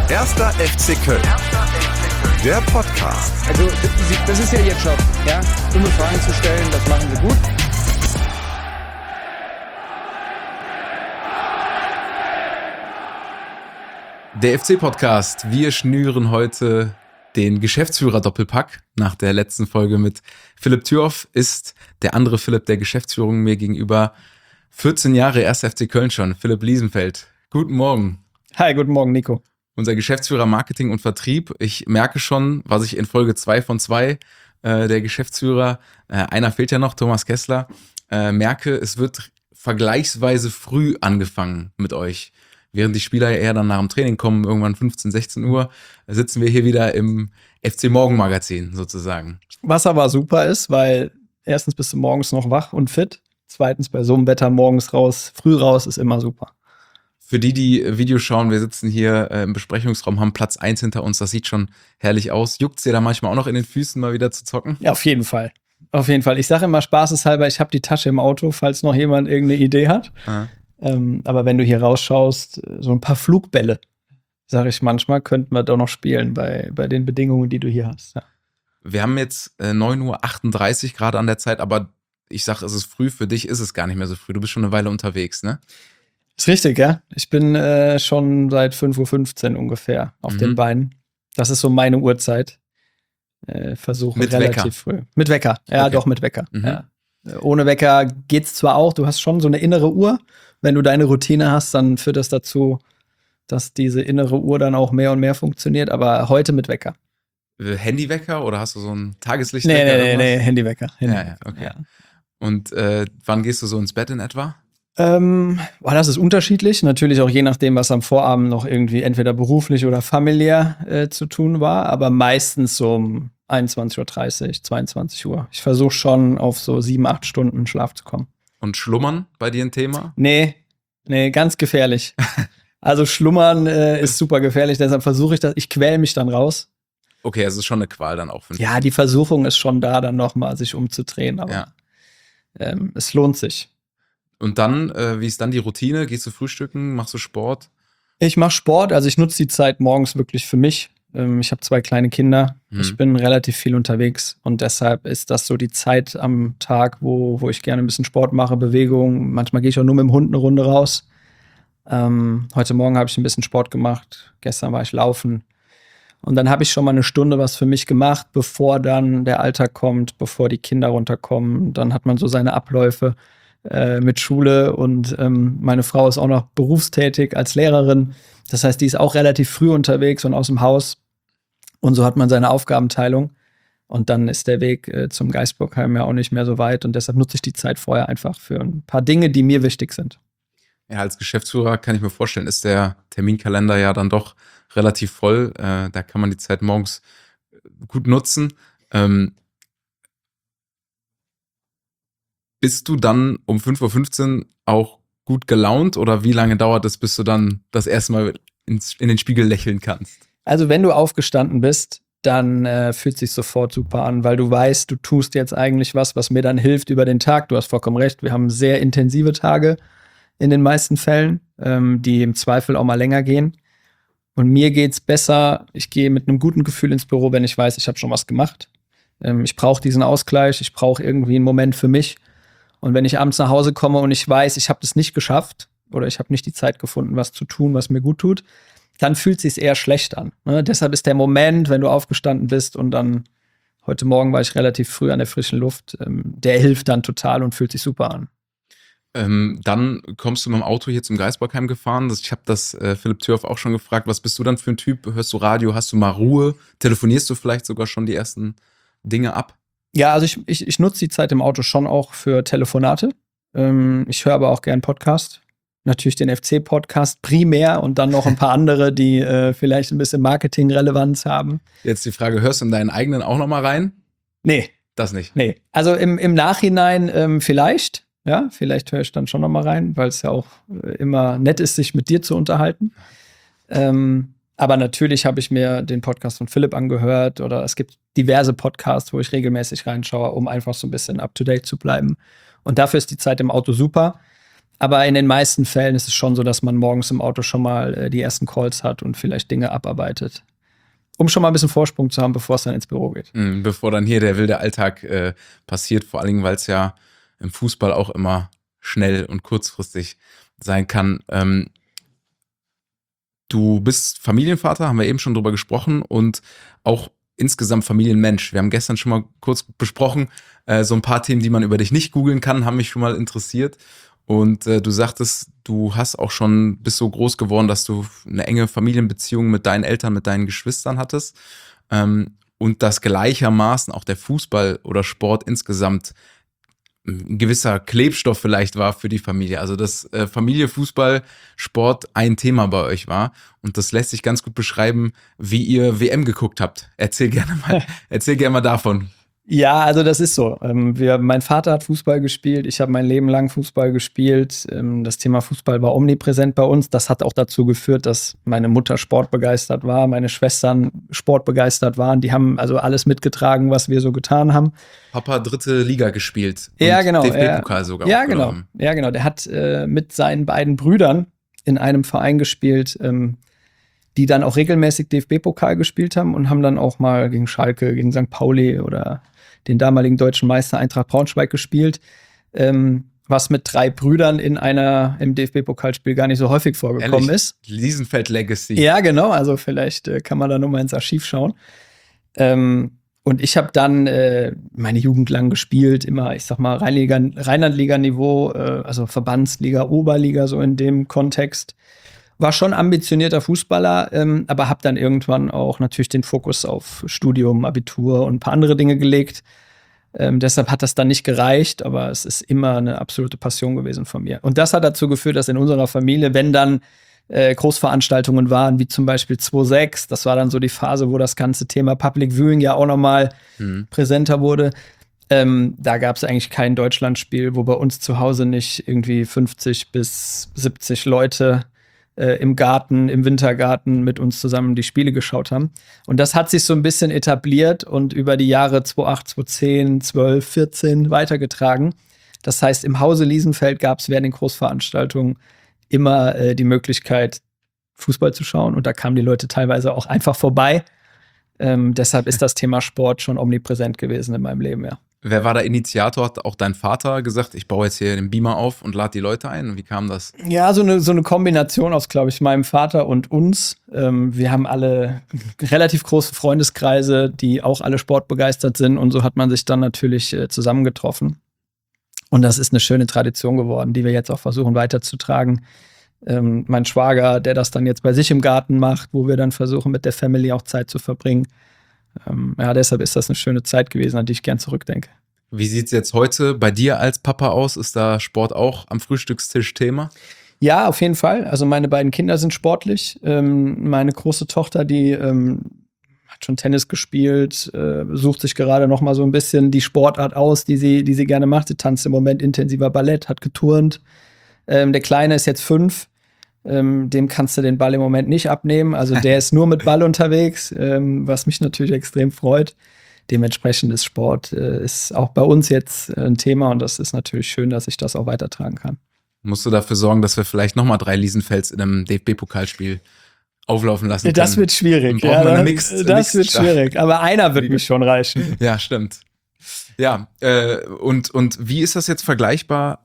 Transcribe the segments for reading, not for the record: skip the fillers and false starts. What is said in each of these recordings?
Erster FC Köln. Der Podcast. Also das ist ja ihr Job, ja, dumme Fragen zu stellen, das machen sie gut. Der FC-Podcast. Wir schnüren heute den Geschäftsführer-Doppelpack. Nach der letzten Folge mit Philipp Thürhoff ist der andere Philipp der Geschäftsführung mir gegenüber 14 Jahre 1. FC Köln schon. Philipp Liesenfeld. Guten Morgen. Hi, guten Morgen, Nico. Unser Geschäftsführer Marketing und Vertrieb. Ich merke schon, was ich in Folge 2 von 2 der Geschäftsführer, einer fehlt ja noch, Thomas Kessler, merke, es wird vergleichsweise früh angefangen mit euch. Während die Spieler ja eher dann nach dem Training kommen, irgendwann 15, 16 Uhr, sitzen wir hier wieder im FC Morgen-Magazin sozusagen. Was aber super ist, weil erstens bist du morgens noch wach und fit. Zweitens, bei so einem Wetter morgens raus, früh raus, ist immer super. Für die Videos schauen, wir sitzen hier im Besprechungsraum, haben Platz 1 hinter uns, das sieht schon herrlich aus. Juckt's dir da manchmal auch noch in den Füßen, mal wieder zu zocken? Ja, auf jeden Fall. Auf jeden Fall. Ich sage immer spaßeshalber, ich habe die Tasche im Auto, falls noch jemand irgendeine Idee hat. Aber wenn du hier rausschaust, so ein paar Flugbälle, sage ich manchmal, könnten wir doch noch spielen bei den Bedingungen, die du hier hast. Ja. Wir haben jetzt 9:38 Uhr gerade an der Zeit, aber ich sage, es ist früh, für dich ist es gar nicht mehr so früh. Du bist schon eine Weile unterwegs, ne? Ist richtig, ja. Ich bin schon seit 5:15 Uhr ungefähr auf den Beinen. Das ist so meine Uhrzeit. Versuche mit relativ Wecker. früh. Mit Wecker, ja, Okay. doch mit Wecker. Mhm. Ja. Ohne Wecker geht's zwar auch, du hast schon so eine innere Uhr. Wenn du deine Routine hast, dann führt das dazu, dass diese innere Uhr dann auch mehr und mehr funktioniert, aber heute mit Wecker. Handywecker oder hast du so einen Tageslichtwecker? Nee, Handywecker. Ja, okay. Ja. Und wann gehst du so ins Bett in etwa? Das ist unterschiedlich. Natürlich auch je nachdem, was am Vorabend noch irgendwie entweder beruflich oder familiär zu tun war, aber meistens so um 21:30 Uhr, 22 Uhr. Ich versuche schon auf so 7, 8 Stunden Schlaf zu kommen. Und Schlummern bei dir ein Thema? Nee, ganz gefährlich. Also Schlummern ist super gefährlich, deshalb versuche ich das. Ich quäl mich dann raus. Okay, es ist schon eine Qual dann auch. Ja, die Versuchung ist schon da, dann nochmal sich umzudrehen, aber Ja. Es lohnt sich. Und dann, wie ist dann die Routine? Gehst du frühstücken? Machst du Sport? Ich mache Sport, also ich nutze die Zeit morgens wirklich für mich. Ich habe 2 kleine Kinder. Ich bin relativ viel unterwegs und deshalb ist das so die Zeit am Tag, wo ich gerne ein bisschen Sport mache, Bewegung. Manchmal gehe ich auch nur mit dem Hund eine Runde raus. Heute Morgen habe ich ein bisschen Sport gemacht. Gestern war ich laufen. Und dann habe ich schon mal eine Stunde was für mich gemacht, bevor dann der Alltag kommt, bevor die Kinder runterkommen. Dann hat man so seine Abläufe mit Schule und meine Frau ist auch noch berufstätig als Lehrerin. Das heißt, die ist auch relativ früh unterwegs und aus dem Haus. Und so hat man seine Aufgabenteilung. Und dann ist der Weg zum Geisbockheim ja auch nicht mehr so weit. Und deshalb nutze ich die Zeit vorher einfach für ein paar Dinge, die mir wichtig sind. Ja, als Geschäftsführer kann ich mir vorstellen, ist der Terminkalender ja dann doch relativ voll. Da kann man die Zeit morgens gut nutzen. Bist du dann um 5:15 Uhr auch gut gelaunt oder wie lange dauert es, bis du dann das erste Mal in den Spiegel lächeln kannst? Also wenn du aufgestanden bist, dann fühlt es sich sofort super an, weil du weißt, du tust jetzt eigentlich was mir dann hilft über den Tag. Du hast vollkommen recht, wir haben sehr intensive Tage in den meisten Fällen, die im Zweifel auch mal länger gehen. Und mir geht's besser, ich gehe mit einem guten Gefühl ins Büro, wenn ich weiß, ich habe schon was gemacht. Ich brauche diesen Ausgleich, ich brauche irgendwie einen Moment für mich. Und wenn ich abends nach Hause komme und ich weiß, ich habe das nicht geschafft oder ich habe nicht die Zeit gefunden, was zu tun, was mir gut tut, dann fühlt es sich eher schlecht an. Ne? Deshalb ist der Moment, wenn du aufgestanden bist und dann, heute Morgen war ich relativ früh an der frischen Luft, der hilft dann total und fühlt sich super an. Dann kommst du mit dem Auto hier zum Geisbockheim gefahren. Ich habe das Philipp Thürhoff auch schon gefragt. Was bist du dann für ein Typ? Hörst du Radio? Hast du mal Ruhe? Telefonierst du vielleicht sogar schon die ersten Dinge ab? Ja, also ich nutze die Zeit im Auto schon auch für Telefonate. Ich höre aber auch gern Podcast. Natürlich den FC-Podcast primär und dann noch ein paar andere, die vielleicht ein bisschen Marketingrelevanz haben. Jetzt die Frage, hörst du in deinen eigenen auch noch mal rein? Nee. Das nicht? Nee. Also im Nachhinein vielleicht. Ja, vielleicht höre ich dann schon noch mal rein, weil es ja auch immer nett ist, sich mit dir zu unterhalten. Aber natürlich habe ich mir den Podcast von Philipp angehört oder es gibt diverse Podcasts, wo ich regelmäßig reinschaue, um einfach so ein bisschen up-to-date zu bleiben. Und dafür ist die Zeit im Auto super. Aber in den meisten Fällen ist es schon so, dass man morgens im Auto schon mal die ersten Calls hat und vielleicht Dinge abarbeitet. Um schon mal ein bisschen Vorsprung zu haben, bevor es dann ins Büro geht. Bevor dann hier der wilde Alltag passiert, vor allen Dingen, weil es ja im Fußball auch immer schnell und kurzfristig sein kann. Du bist Familienvater, haben wir eben schon drüber gesprochen, und auch insgesamt Familienmensch. Wir haben gestern schon mal kurz besprochen, so ein paar Themen, die man über dich nicht googeln kann, haben mich schon mal interessiert. Und du sagtest, du bist so groß geworden, dass du eine enge Familienbeziehung mit deinen Eltern, mit deinen Geschwistern hattest. Und dass gleichermaßen auch der Fußball oder Sport insgesamt ein gewisser Klebstoff vielleicht war für die Familie. Also dass Familie, Fußball, Sport ein Thema bei euch war. Und das lässt sich ganz gut beschreiben, wie ihr WM geguckt habt. Erzähl gerne mal davon. Ja, also das ist so. Mein Vater hat Fußball gespielt, ich habe mein Leben lang Fußball gespielt. Das Thema Fußball war omnipräsent bei uns. Das hat auch dazu geführt, dass meine Mutter sportbegeistert war, meine Schwestern sportbegeistert waren. Die haben also alles mitgetragen, was wir so getan haben. Papa 3. Liga gespielt. Ja, genau. DFB-Pokal sogar. Ja, genau. Ja, genau. Der hat mit seinen beiden Brüdern in einem Verein gespielt, die dann auch regelmäßig DFB-Pokal gespielt haben und haben dann auch mal gegen Schalke, gegen St. Pauli oder den damaligen deutschen Meister Eintracht Braunschweig gespielt, was mit 3 Brüdern im DFB-Pokalspiel gar nicht so häufig vorgekommen ist. Liesenfeld-Legacy. Ja, genau, also vielleicht kann man da nochmal ins Archiv schauen. Und ich habe dann meine Jugend lang gespielt, immer, ich sag mal, Rheinland-Liga-Niveau, also Verbandsliga, Oberliga, so in dem Kontext. War schon ambitionierter Fußballer, aber habe dann irgendwann auch natürlich den Fokus auf Studium, Abitur und ein paar andere Dinge gelegt. Deshalb hat das dann nicht gereicht, aber es ist immer eine absolute Passion gewesen von mir. Und das hat dazu geführt, dass in unserer Familie, wenn dann Großveranstaltungen waren, wie zum Beispiel 2.6, das war dann so die Phase, wo das ganze Thema Public Viewing ja auch nochmal präsenter wurde. Da gab es eigentlich kein Deutschlandspiel, wo bei uns zu Hause nicht irgendwie 50 bis 70 Leute im Garten, im Wintergarten mit uns zusammen die Spiele geschaut haben. Und das hat sich so ein bisschen etabliert und über die Jahre 2008, 2010, 12, 14 weitergetragen. Das heißt, im Hause Liesenfeld gab es während den Großveranstaltungen immer die Möglichkeit, Fußball zu schauen. Und da kamen die Leute teilweise auch einfach vorbei. Deshalb ist das Thema Sport schon omnipräsent gewesen in meinem Leben, ja. Wer war der Initiator? Hat auch dein Vater gesagt, ich baue jetzt hier den Beamer auf und lade die Leute ein? Wie kam das? Ja, so eine Kombination aus, glaube ich, meinem Vater und uns. Wir haben alle relativ große Freundeskreise, die auch alle sportbegeistert sind. Und so hat man sich dann natürlich zusammengetroffen. Und das ist eine schöne Tradition geworden, die wir jetzt auch versuchen weiterzutragen. Mein Schwager, der das dann jetzt bei sich im Garten macht, wo wir dann versuchen, mit der Family auch Zeit zu verbringen. Ja, deshalb ist das eine schöne Zeit gewesen, an die ich gern zurückdenke. Wie sieht es jetzt heute bei dir als Papa aus? Ist da Sport auch am Frühstückstisch Thema? Ja, auf jeden Fall. Also meine beiden Kinder sind sportlich. Meine große Tochter, die hat schon Tennis gespielt, sucht sich gerade noch mal so ein bisschen die Sportart aus, die sie gerne macht. Sie tanzt im Moment intensiver Ballett, hat geturnt. Der Kleine ist jetzt 5. Dem kannst du den Ball im Moment nicht abnehmen. Also der ist nur mit Ball unterwegs, was mich natürlich extrem freut. Dementsprechend ist Sport ist auch bei uns jetzt ein Thema und das ist natürlich schön, dass ich das auch weitertragen kann. Musst du dafür sorgen, dass wir vielleicht nochmal 3 Liesenfelds in einem DFB-Pokalspiel auflaufen lassen können? Das wird schwierig. Ja, das wird schwierig. Aber einer wird mir schon reichen. Ja, stimmt. Ja, und wie ist das jetzt vergleichbar?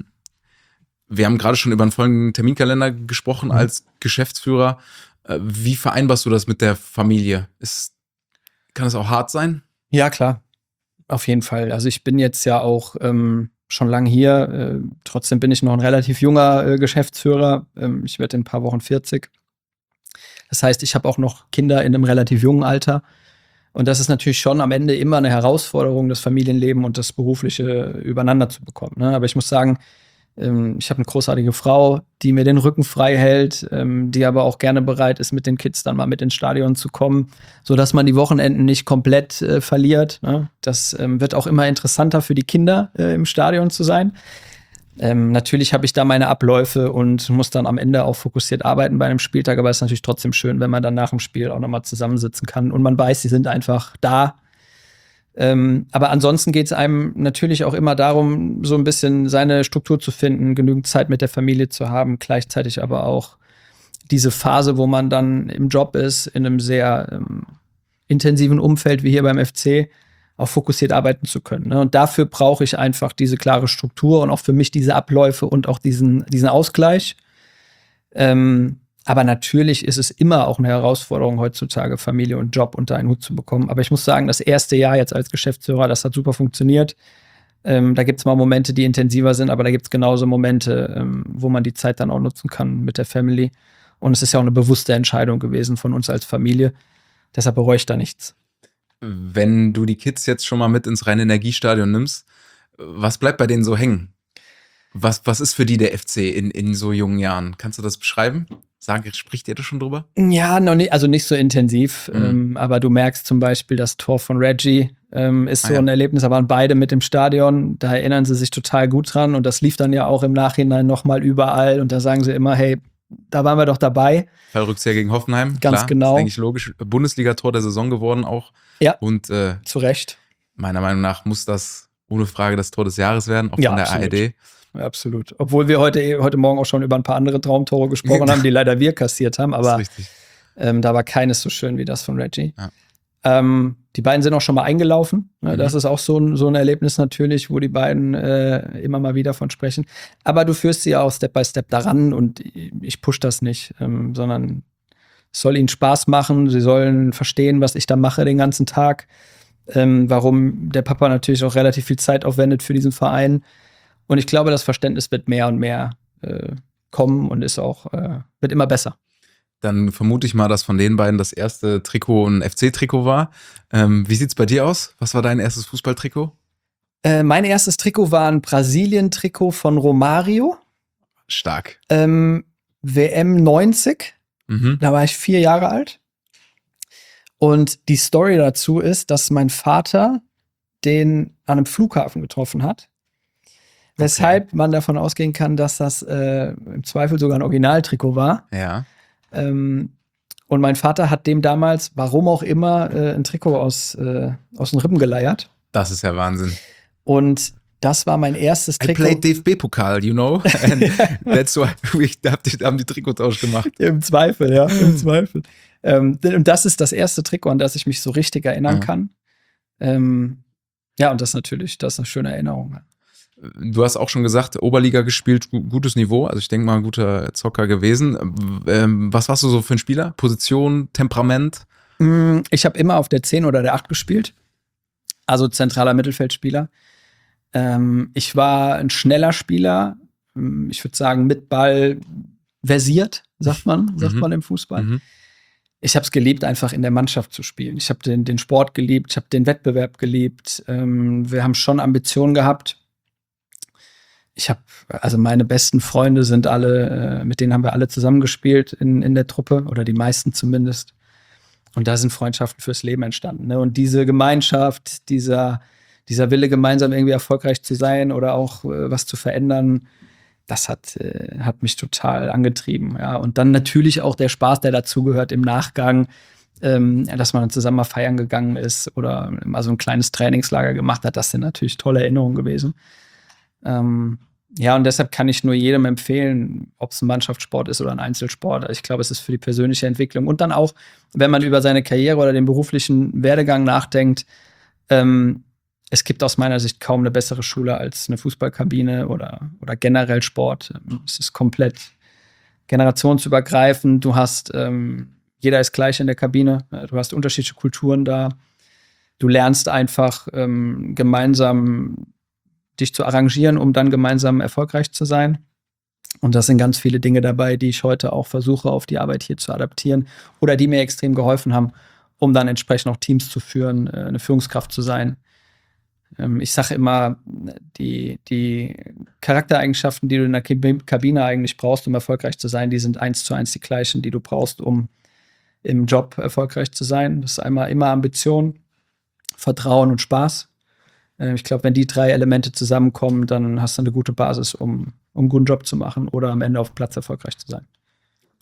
Wir haben gerade schon über einen folgenden Terminkalender gesprochen als Geschäftsführer. Wie vereinbarst du das mit der Familie? Kann es auch hart sein? Ja, klar. Auf jeden Fall. Also ich bin jetzt ja auch schon lange hier. Trotzdem bin ich noch ein relativ junger Geschäftsführer. Ich werde in ein paar Wochen 40. Das heißt, ich habe auch noch Kinder in einem relativ jungen Alter. Und das ist natürlich schon am Ende immer eine Herausforderung, das Familienleben und das Berufliche übereinander zu bekommen. Ne? Aber ich muss sagen, ich habe eine großartige Frau, die mir den Rücken frei hält, die aber auch gerne bereit ist, mit den Kids dann mal mit ins Stadion zu kommen, sodass man die Wochenenden nicht komplett verliert. Ne? Das wird auch immer interessanter für die Kinder, im Stadion zu sein. Natürlich habe ich da meine Abläufe und muss dann am Ende auch fokussiert arbeiten bei einem Spieltag, aber es ist natürlich trotzdem schön, wenn man dann nach dem Spiel auch nochmal zusammensitzen kann und man weiß, sie sind einfach da. Aber ansonsten geht es einem natürlich auch immer darum, so ein bisschen seine Struktur zu finden, genügend Zeit mit der Familie zu haben, gleichzeitig aber auch diese Phase, wo man dann im Job ist, in einem sehr intensiven Umfeld wie hier beim FC, auch fokussiert arbeiten zu können. Ne? Und dafür brauche ich einfach diese klare Struktur und auch für mich diese Abläufe und auch diesen Ausgleich. Aber natürlich ist es immer auch eine Herausforderung heutzutage, Familie und Job unter einen Hut zu bekommen. Aber ich muss sagen, das erste Jahr jetzt als Geschäftsführer, das hat super funktioniert. Da gibt es mal Momente, die intensiver sind, aber da gibt es genauso Momente, wo man die Zeit dann auch nutzen kann mit der Family. Und es ist ja auch eine bewusste Entscheidung gewesen von uns als Familie. Deshalb bereue ich da nichts. Wenn du die Kids jetzt schon mal mit ins Rhein-Energiestadion nimmst, was bleibt bei denen so hängen? Was ist für die der FC in so jungen Jahren? Kannst du das beschreiben? Spricht ihr da schon drüber? Ja, noch nicht, also nicht so intensiv. Aber du merkst zum Beispiel, das Tor von Reggie ist so ein Erlebnis. Da waren beide mit im Stadion. Da erinnern sie sich total gut dran. Und das lief dann ja auch im Nachhinein nochmal überall. Und da sagen sie immer, hey, da waren wir doch dabei. Fallrückzieher gegen Hoffenheim. Ganz klar, genau. Ist eigentlich logisch. Bundesliga-Tor der Saison geworden auch. Ja, und zu Recht. Meiner Meinung nach muss das ohne Frage das Tor des Jahres werden, auch Ja, von der absolut. ARD. Ja, absolut. Obwohl wir heute Morgen auch schon über ein paar andere Traumtore gesprochen haben, die leider wir kassiert haben. Aber Das ist richtig. da war keines so schön wie das von Reggie. Ja. Die beiden sind auch schon mal eingelaufen. Das ist auch so ein Erlebnis natürlich, wo die beiden immer mal wieder von sprechen. Aber du führst sie ja auch Step by Step daran und ich push das nicht, sondern es soll ihnen Spaß machen. Sie sollen verstehen, was ich da mache den ganzen Tag. Warum der Papa natürlich auch relativ viel Zeit aufwendet für diesen Verein. Und ich glaube, das Verständnis wird mehr und mehr kommen und ist auch, wird immer besser. Dann vermute ich mal, dass von den beiden das erste Trikot ein FC-Trikot war. Wie sieht's bei dir aus? Was war dein erstes Fußballtrikot? Mein erstes Trikot war ein Brasilien-Trikot von Romário. Stark. WM 90. Da war ich 4 Jahre alt. Und die Story dazu ist, dass mein Vater den an einem Flughafen getroffen hat. Weshalb man davon ausgehen kann, dass das im Zweifel sogar ein Originaltrikot war. Ja. Und mein Vater hat dem damals, warum auch immer, ein Trikot aus den Rippen geleiert. Das ist ja Wahnsinn. Und das war mein erstes I Trikot. played DFB-Pokal, you know? And that's why haben die Trikottausch gemacht. Im Zweifel, ja, im Zweifel. Und das ist das erste Trikot, an das ich mich so richtig erinnern kann. Ja, und das ist eine schöne Erinnerung. Du hast auch schon gesagt, Oberliga gespielt, gutes Niveau. Also ich denke mal, ein guter Zocker gewesen. Was warst du so für ein Spieler? Position, Temperament? Ich habe immer auf der 10 oder der 8 gespielt. Also zentraler Mittelfeldspieler. Ich war ein schneller Spieler. Ich würde sagen, mit Ball versiert, sagt man im Fußball. Ich habe es geliebt, einfach in der Mannschaft zu spielen. Ich habe den Sport geliebt, ich habe den Wettbewerb geliebt. Wir haben schon Ambitionen gehabt. Also meine besten Freunde sind alle, mit denen haben wir alle zusammengespielt in der Truppe oder die meisten zumindest. Und da sind Freundschaften fürs Leben entstanden. Ne? Und diese Gemeinschaft, dieser Wille, gemeinsam irgendwie erfolgreich zu sein oder auch was zu verändern, das hat mich total angetrieben. Ja? Und dann natürlich auch der Spaß, der dazugehört im Nachgang, dass man zusammen mal feiern gegangen ist oder mal so ein kleines Trainingslager gemacht hat. Das sind natürlich tolle Erinnerungen gewesen. Ja, und deshalb kann ich nur jedem empfehlen, ob es ein Mannschaftssport ist oder ein Einzelsport. Ich glaube, es ist für die persönliche Entwicklung und dann auch, wenn man über seine Karriere oder den beruflichen Werdegang nachdenkt, es gibt aus meiner Sicht kaum eine bessere Schule als eine Fußballkabine oder generell Sport. Es ist komplett generationsübergreifend. Du hast, jeder ist gleich in der Kabine. Du hast unterschiedliche Kulturen da. Du lernst einfach gemeinsam dich zu arrangieren, um dann gemeinsam erfolgreich zu sein. Und das sind ganz viele Dinge dabei, die ich heute auch versuche, auf die Arbeit hier zu adaptieren oder die mir extrem geholfen haben, um dann entsprechend auch Teams zu führen, eine Führungskraft zu sein. Ich sage immer, die Charaktereigenschaften, die du in der Kabine eigentlich brauchst, um erfolgreich zu sein, die sind 1:1 die gleichen, die du brauchst, um im Job erfolgreich zu sein. Das ist einmal immer Ambition, Vertrauen und Spaß. Ich glaube, wenn die 3 Elemente zusammenkommen, dann hast du eine gute Basis, um einen guten Job zu machen oder am Ende auf dem Platz erfolgreich zu sein.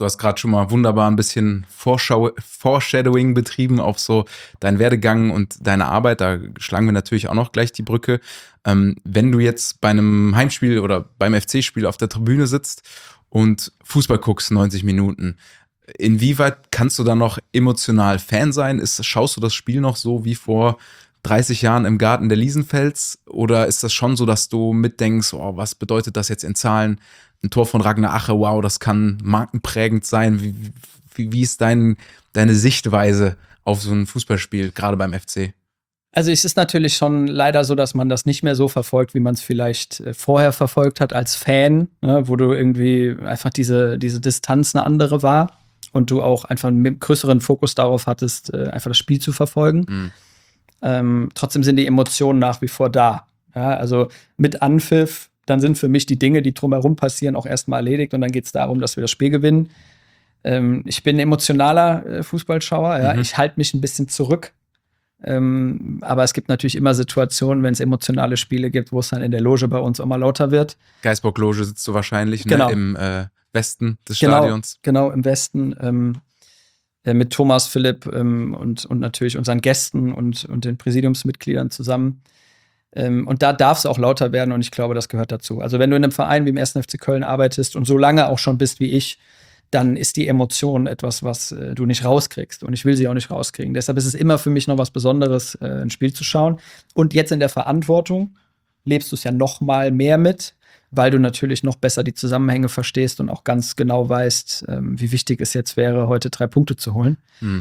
Du hast gerade schon mal wunderbar ein bisschen Foreshadowing betrieben auf so deinen Werdegang und deine Arbeit. Da schlagen wir natürlich auch noch gleich die Brücke. Wenn du jetzt bei einem Heimspiel oder beim FC-Spiel auf der Tribüne sitzt und Fußball guckst, 90 Minuten, inwieweit kannst du da noch emotional Fan sein? Schaust du das Spiel noch so wie vor 30 Jahren im Garten der Liesenfels? Oder ist das schon so, dass du mitdenkst, oh, was bedeutet das jetzt in Zahlen? Ein Tor von Ragnar Ache, wow, das kann markenprägend sein. Wie ist deine Sichtweise auf so ein Fußballspiel, gerade beim FC? Also es ist natürlich schon leider so, dass man das nicht mehr so verfolgt, wie man es vielleicht vorher verfolgt hat als Fan, ne, wo du irgendwie einfach diese Distanz eine andere war und du auch einfach einen größeren Fokus darauf hattest, einfach das Spiel zu verfolgen. Trotzdem sind die Emotionen nach wie vor da. Ja, also mit Anpfiff, dann sind für mich die Dinge, die drumherum passieren, auch erstmal erledigt und dann geht es darum, dass wir das Spiel gewinnen. Ich bin ein emotionaler Fußballschauer, ja. Ich halte mich ein bisschen zurück. Aber es gibt natürlich immer Situationen, wenn es emotionale Spiele gibt, wo es dann in der Loge bei uns auch mal lauter wird. Geisbock-Loge sitzt du wahrscheinlich, genau. Ne, im Westen des Stadions. Genau, im Westen. Mit Thomas, Philipp und natürlich unseren Gästen und den Präsidiumsmitgliedern zusammen. Und da darf es auch lauter werden und ich glaube, das gehört dazu. Also wenn du in einem Verein wie im 1. FC Köln arbeitest und so lange auch schon bist wie ich, dann ist die Emotion etwas, was du nicht rauskriegst. Und ich will sie auch nicht rauskriegen. Deshalb ist es immer für mich noch was Besonderes, ein Spiel zu schauen. Und jetzt in der Verantwortung lebst du es ja noch mal mehr mit, weil du natürlich noch besser die Zusammenhänge verstehst und auch ganz genau weißt, wie wichtig es jetzt wäre, heute 3 Punkte zu holen.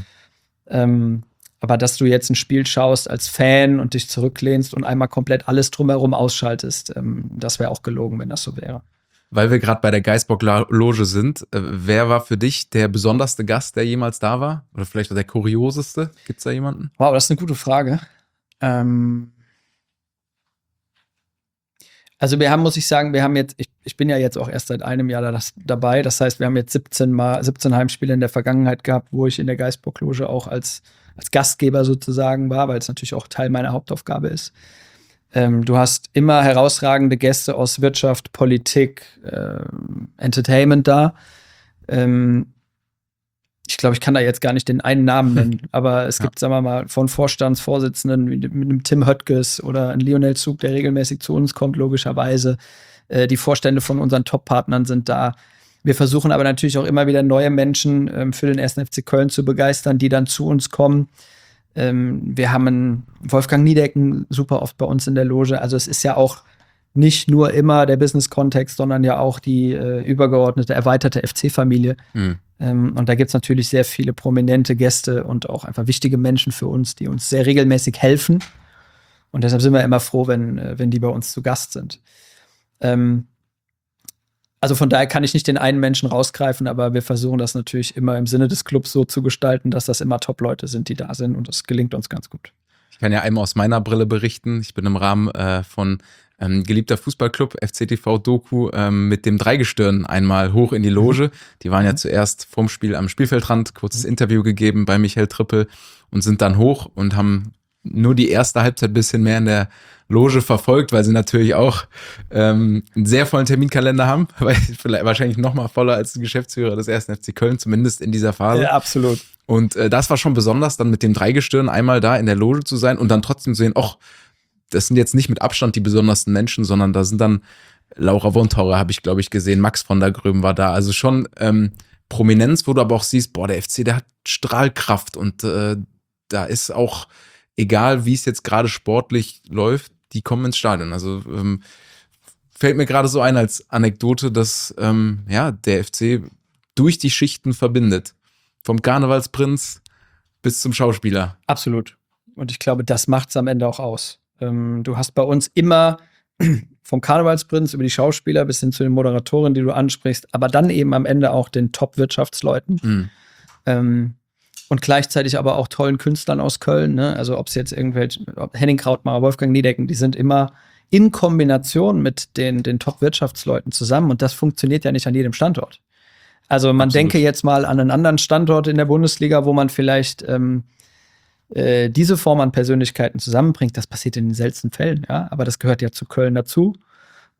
Aber dass du jetzt ein Spiel schaust als Fan und dich zurücklehnst und einmal komplett alles drumherum ausschaltest, das wäre auch gelogen, wenn das so wäre. Weil wir gerade bei der Geisbock-Loge sind, wer war für dich der besonderste Gast, der jemals da war? Oder vielleicht auch der kurioseste? Gibt es da jemanden? Wow, das ist eine gute Frage. Also muss ich sagen, wir haben jetzt, ich bin ja jetzt auch erst seit einem Jahr dabei. Das heißt, wir haben jetzt 17 Heimspiele in der Vergangenheit gehabt, wo ich in der Geisbock-Loge auch als Gastgeber sozusagen war, weil es natürlich auch Teil meiner Hauptaufgabe ist. Du hast immer herausragende Gäste aus Wirtschaft, Politik, Entertainment da. Ich glaube, ich kann da jetzt gar nicht den einen Namen nennen, aber es gibt, sagen wir mal, von Vorstandsvorsitzenden mit einem Tim Höttges oder einem Lionel Zug, der regelmäßig zu uns kommt, logischerweise. Die Vorstände von unseren Top-Partnern sind da. Wir versuchen aber natürlich auch immer wieder neue Menschen für den 1. FC Köln zu begeistern, die dann zu uns kommen. Wir haben einen Wolfgang Niedecken super oft bei uns in der Loge. Also es ist ja auch nicht nur immer der Business-Kontext, sondern ja auch die übergeordnete, erweiterte FC-Familie. Und da gibt es natürlich sehr viele prominente Gäste und auch einfach wichtige Menschen für uns, die uns sehr regelmäßig helfen. Und deshalb sind wir immer froh, wenn die bei uns zu Gast sind. Also von daher kann ich nicht den einen Menschen rausgreifen, aber wir versuchen das natürlich immer im Sinne des Clubs so zu gestalten, dass das immer Top-Leute sind, die da sind und das gelingt uns ganz gut. Ich kann ja einmal aus meiner Brille berichten. Ich bin im Rahmen von Geliebter Fußballclub, FCTV Doku, mit dem Dreigestirn einmal hoch in die Loge. Die waren ja zuerst vorm Spiel am Spielfeldrand, kurzes Interview gegeben bei Michael Trippel und sind dann hoch und haben nur die erste Halbzeit ein bisschen mehr in der Loge verfolgt, weil sie natürlich auch einen sehr vollen Terminkalender haben, weil vielleicht wahrscheinlich noch mal voller als die Geschäftsführer des 1. FC Köln, zumindest in dieser Phase. Ja, absolut. Und das war schon besonders, dann mit dem Dreigestirn einmal da in der Loge zu sein und dann trotzdem zu sehen, das sind jetzt nicht mit Abstand die besondersten Menschen, sondern da sind dann Laura Wontaurer, habe ich, glaube ich, gesehen, Max von der Gröben war da. Also schon Prominenz, wo du aber auch siehst, der FC, der hat Strahlkraft und da ist auch, egal wie es jetzt gerade sportlich läuft, die kommen ins Stadion. Also fällt mir gerade so ein als Anekdote, dass der FC durch die Schichten verbindet. Vom Karnevalsprinz bis zum Schauspieler. Absolut. Und ich glaube, das macht es am Ende auch aus. Du hast bei uns immer vom Karnevalsprinz über die Schauspieler bis hin zu den Moderatorinnen, die du ansprichst, aber dann eben am Ende auch den Top-Wirtschaftsleuten. Und gleichzeitig aber auch tollen Künstlern aus Köln, ne? Also ob es jetzt Henning Krautmacher, Wolfgang Niedecken, die sind immer in Kombination mit den Top-Wirtschaftsleuten zusammen und das funktioniert ja nicht an jedem Standort. Also man denke jetzt mal an einen anderen Standort in der Bundesliga, wo man vielleicht diese Form an Persönlichkeiten zusammenbringt. Das passiert in den seltensten Fällen, ja, aber das gehört ja zu Köln dazu.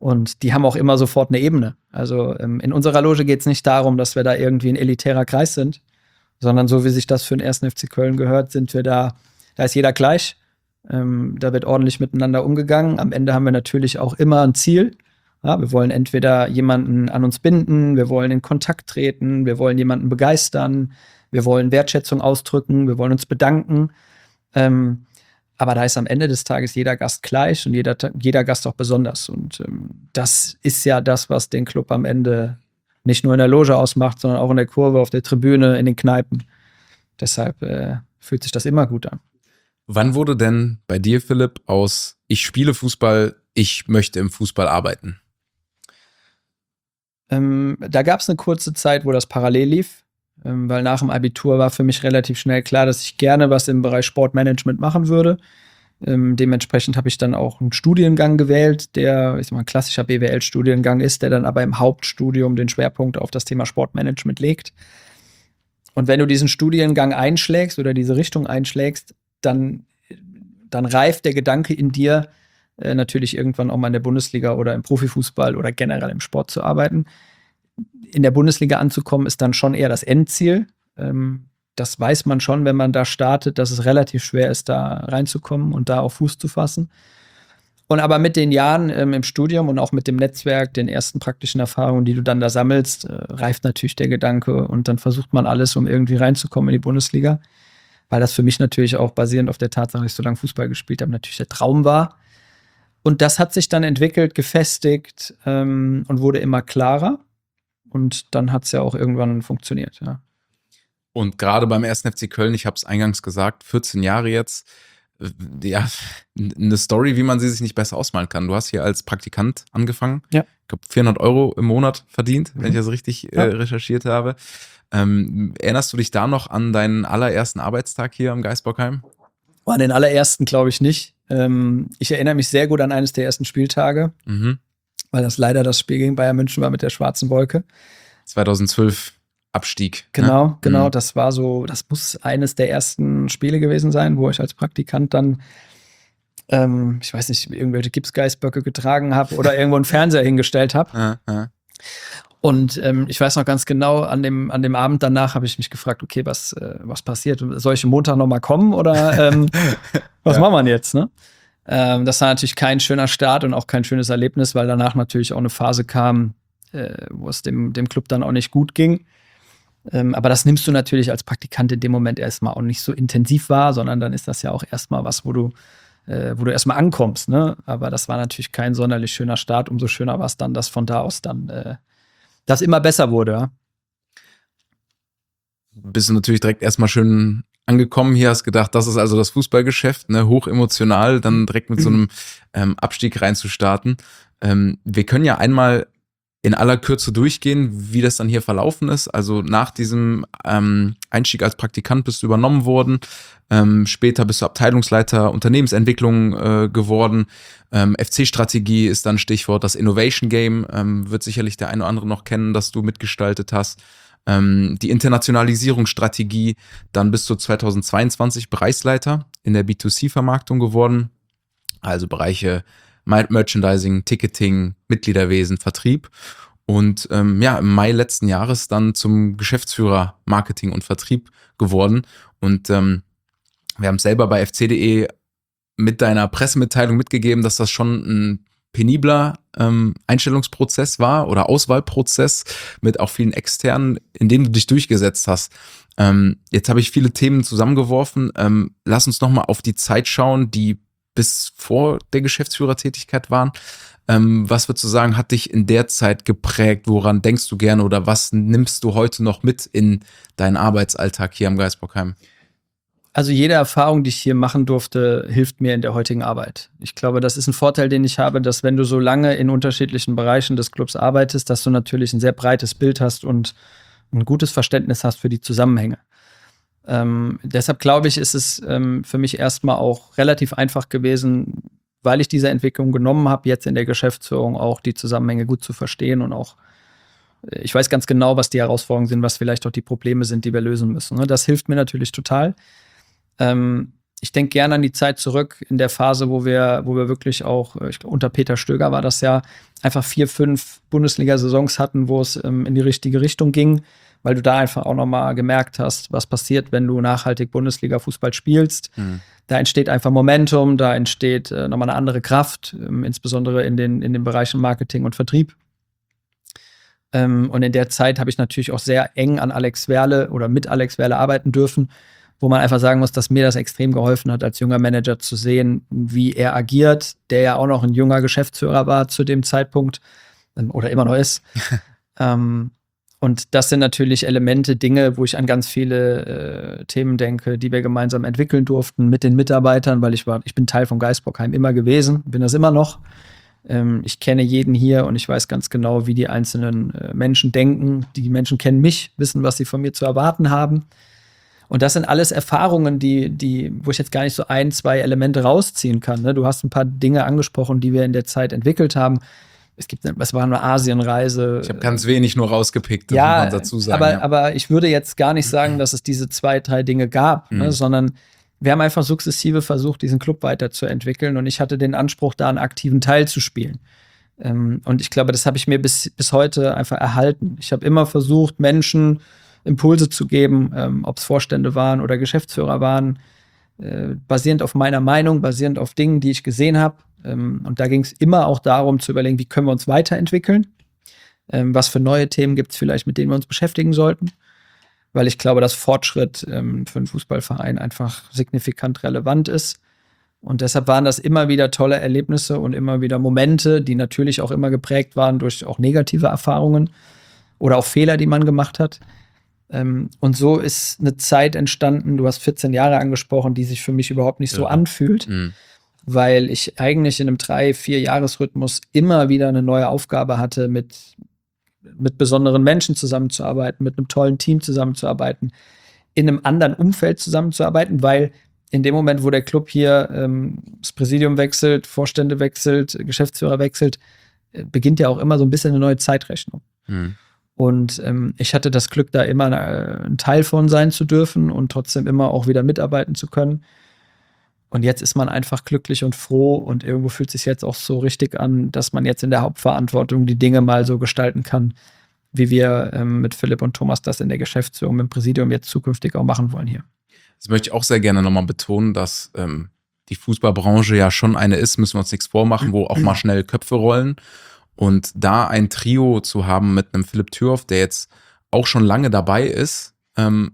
Und die haben auch immer sofort eine Ebene. Also in unserer Loge geht es nicht darum, dass wir da irgendwie ein elitärer Kreis sind, sondern so wie sich das für den 1. FC Köln gehört, sind wir da ist jeder gleich. Da wird ordentlich miteinander umgegangen. Am Ende haben wir natürlich auch immer ein Ziel. Ja, wir wollen entweder jemanden an uns binden, wir wollen in Kontakt treten, wir wollen jemanden begeistern, wir wollen Wertschätzung ausdrücken, wir wollen uns bedanken. Aber da ist am Ende des Tages jeder Gast gleich und jeder Gast auch besonders. Und das ist ja das, was den Club am Ende nicht nur in der Loge ausmacht, sondern auch in der Kurve, auf der Tribüne, in den Kneipen. Deshalb fühlt sich das immer gut an. Wann wurde denn bei dir, Philipp, aus ich spiele Fußball, ich möchte im Fußball arbeiten? Da gab es eine kurze Zeit, wo das parallel lief, weil nach dem Abitur war für mich relativ schnell klar, dass ich gerne was im Bereich Sportmanagement machen würde. Dementsprechend habe ich dann auch einen Studiengang gewählt, der ein klassischer BWL-Studiengang ist, der dann aber im Hauptstudium den Schwerpunkt auf das Thema Sportmanagement legt. Und wenn du diesen Studiengang einschlägst oder diese Richtung einschlägst, dann reift der Gedanke in dir, natürlich irgendwann auch mal in der Bundesliga oder im Profifußball oder generell im Sport zu arbeiten. In der Bundesliga anzukommen, ist dann schon eher das Endziel. Das weiß man schon, wenn man da startet, dass es relativ schwer ist, da reinzukommen und da auf Fuß zu fassen. Und aber mit den Jahren im Studium und auch mit dem Netzwerk, den ersten praktischen Erfahrungen, die du dann da sammelst, reift natürlich der Gedanke und dann versucht man alles, um irgendwie reinzukommen in die Bundesliga. Weil das für mich natürlich auch basierend auf der Tatsache, dass ich so lange Fußball gespielt habe, natürlich der Traum war. Und das hat sich dann entwickelt, gefestigt und wurde immer klarer. Und dann hat es ja auch irgendwann funktioniert, ja. Und gerade beim 1. FC Köln, ich habe es eingangs gesagt, 14 Jahre jetzt, ja, eine Story, wie man sie sich nicht besser ausmalen kann. Du hast hier als Praktikant angefangen. Ja. Ich glaube, 400 € im Monat verdient, wenn ich das richtig recherchiert habe. Erinnerst du dich da noch an deinen allerersten Arbeitstag hier am Geisbockheim? An den allerersten glaube ich nicht. Ich erinnere mich sehr gut an eines der ersten Spieltage, weil das leider das Spiel gegen Bayern München war mit der schwarzen Wolke. 2012 Abstieg. Genau. Das war so, das muss eines der ersten Spiele gewesen sein, wo ich als Praktikant dann, ich weiß nicht, irgendwelche Gipsgeißböcke getragen habe oder irgendwo einen Fernseher hingestellt habe. Und ich weiß noch ganz genau, an dem Abend danach habe ich mich gefragt, okay, was passiert? Soll ich am Montag nochmal kommen oder was machen wir jetzt? Ne? Das war natürlich kein schöner Start und auch kein schönes Erlebnis, weil danach natürlich auch eine Phase kam, wo es dem Club dann auch nicht gut ging. Aber das nimmst du natürlich als Praktikant in dem Moment erstmal auch nicht so intensiv wahr, sondern dann ist das ja auch erstmal was, wo du erstmal ankommst. Ne? Aber das war natürlich kein sonderlich schöner Start. Umso schöner war es dann, dass von da aus dann das immer besser wurde. Ja? Bist du natürlich direkt erstmal schön angekommen hier, hast gedacht, das ist also das Fußballgeschäft, ne, hoch emotional, dann direkt mit so einem Abstieg reinzustarten. Wir können ja einmal in aller Kürze durchgehen, wie das dann hier verlaufen ist. Also nach diesem Einstieg als Praktikant bist du übernommen worden. Später bist du Abteilungsleiter Unternehmensentwicklung geworden. FC-Strategie ist dann Stichwort. Das Innovation Game wird sicherlich der eine oder andere noch kennen, das du mitgestaltet hast. Die Internationalisierungsstrategie. Dann bist du 2022 Bereichsleiter in der B2C-Vermarktung geworden. Also Bereiche Merchandising, Ticketing, Mitgliederwesen, Vertrieb und im Mai letzten Jahres dann zum Geschäftsführer Marketing und Vertrieb geworden und wir haben selber bei fc.de mit deiner Pressemitteilung mitgegeben, dass das schon ein penibler Einstellungsprozess war oder Auswahlprozess mit auch vielen externen, in dem du dich durchgesetzt hast. Jetzt habe ich viele Themen zusammengeworfen. Lass uns nochmal auf die Zeit schauen, die bis vor der Geschäftsführertätigkeit waren. Was würdest du sagen, hat dich in der Zeit geprägt? Woran denkst du gerne oder was nimmst du heute noch mit in deinen Arbeitsalltag hier am Geisbockheim? Also jede Erfahrung, die ich hier machen durfte, hilft mir in der heutigen Arbeit. Ich glaube, das ist ein Vorteil, den ich habe, dass wenn du so lange in unterschiedlichen Bereichen des Clubs arbeitest, dass du natürlich ein sehr breites Bild hast und ein gutes Verständnis hast für die Zusammenhänge. Deshalb glaube ich, ist es für mich erstmal auch relativ einfach gewesen, weil ich diese Entwicklung genommen habe, jetzt in der Geschäftsführung auch die Zusammenhänge gut zu verstehen und auch, ich weiß ganz genau, was die Herausforderungen sind, was vielleicht auch die Probleme sind, die wir lösen müssen. Das hilft mir natürlich total. Ich denke gerne an die Zeit zurück in der Phase, wo wir wirklich auch, ich glaub, unter Peter Stöger war das ja, einfach 4, 5 Bundesliga-Saisons hatten, wo es in die richtige Richtung ging, weil du da einfach auch nochmal gemerkt hast, was passiert, wenn du nachhaltig Bundesliga-Fußball spielst. Da entsteht einfach Momentum, da entsteht nochmal eine andere Kraft, insbesondere in den Bereichen Marketing und Vertrieb. Und in der Zeit habe ich natürlich auch sehr eng an Alex Werle oder mit Alex Werle arbeiten dürfen, wo man einfach sagen muss, dass mir das extrem geholfen hat, als junger Manager zu sehen, wie er agiert, der ja auch noch ein junger Geschäftsführer war zu dem Zeitpunkt oder immer noch ist. Und das sind natürlich Elemente, Dinge, wo ich an ganz viele Themen denke, die wir gemeinsam entwickeln durften mit den Mitarbeitern, weil ich bin Teil von Geisbockheim immer gewesen, bin das immer noch. Ich kenne jeden hier und ich weiß ganz genau, wie die einzelnen Menschen denken. Die Menschen kennen mich, wissen, was sie von mir zu erwarten haben. Und das sind alles Erfahrungen, wo ich jetzt gar nicht so 1, 2 Elemente rausziehen kann. Ne? Du hast ein paar Dinge angesprochen, die wir in der Zeit entwickelt haben. Es war eine Asienreise. Ich habe ganz wenig nur rausgepickt, ja, muss man dazu sagen. Aber ich würde jetzt gar nicht sagen, dass es diese 2, 3 Dinge gab, ne? Sondern wir haben einfach sukzessive versucht, diesen Club weiterzuentwickeln. Und ich hatte den Anspruch, da einen aktiven Teil zu spielen. Und ich glaube, das habe ich mir bis heute einfach erhalten. Ich habe immer versucht, Menschen Impulse zu geben, ob es Vorstände waren oder Geschäftsführer waren, basierend auf meiner Meinung, basierend auf Dingen, die ich gesehen habe. Und da ging es immer auch darum zu überlegen, wie können wir uns weiterentwickeln, was für neue Themen gibt es vielleicht, mit denen wir uns beschäftigen sollten, weil ich glaube, dass Fortschritt für einen Fußballverein einfach signifikant relevant ist. Und deshalb waren das immer wieder tolle Erlebnisse und immer wieder Momente, die natürlich auch immer geprägt waren durch auch negative Erfahrungen oder auch Fehler, die man gemacht hat. Und so ist eine Zeit entstanden, du hast 14 Jahre angesprochen, die sich für mich überhaupt nicht so anfühlt, weil ich eigentlich in einem 3-4 Jahresrhythmus immer wieder eine neue Aufgabe hatte, mit besonderen Menschen zusammenzuarbeiten, mit einem tollen Team zusammenzuarbeiten, in einem anderen Umfeld zusammenzuarbeiten, weil in dem Moment, wo der Club hier das Präsidium wechselt, Vorstände wechselt, Geschäftsführer wechselt, beginnt ja auch immer so ein bisschen eine neue Zeitrechnung. Und ich hatte das Glück, da immer ein Teil von sein zu dürfen und trotzdem immer auch wieder mitarbeiten zu können. Und jetzt ist man einfach glücklich und froh und irgendwo fühlt es sich jetzt auch so richtig an, dass man jetzt in der Hauptverantwortung die Dinge mal so gestalten kann, wie wir mit Philipp und Thomas das in der Geschäftsführung mit dem Präsidium jetzt zukünftig auch machen wollen hier. Das möchte ich auch sehr gerne nochmal betonen, dass die Fußballbranche ja schon eine ist, müssen wir uns nichts vormachen, wo auch mal schnell Köpfe rollen. Und da ein Trio zu haben mit einem Philipp Thürhoff, der jetzt auch schon lange dabei ist, dann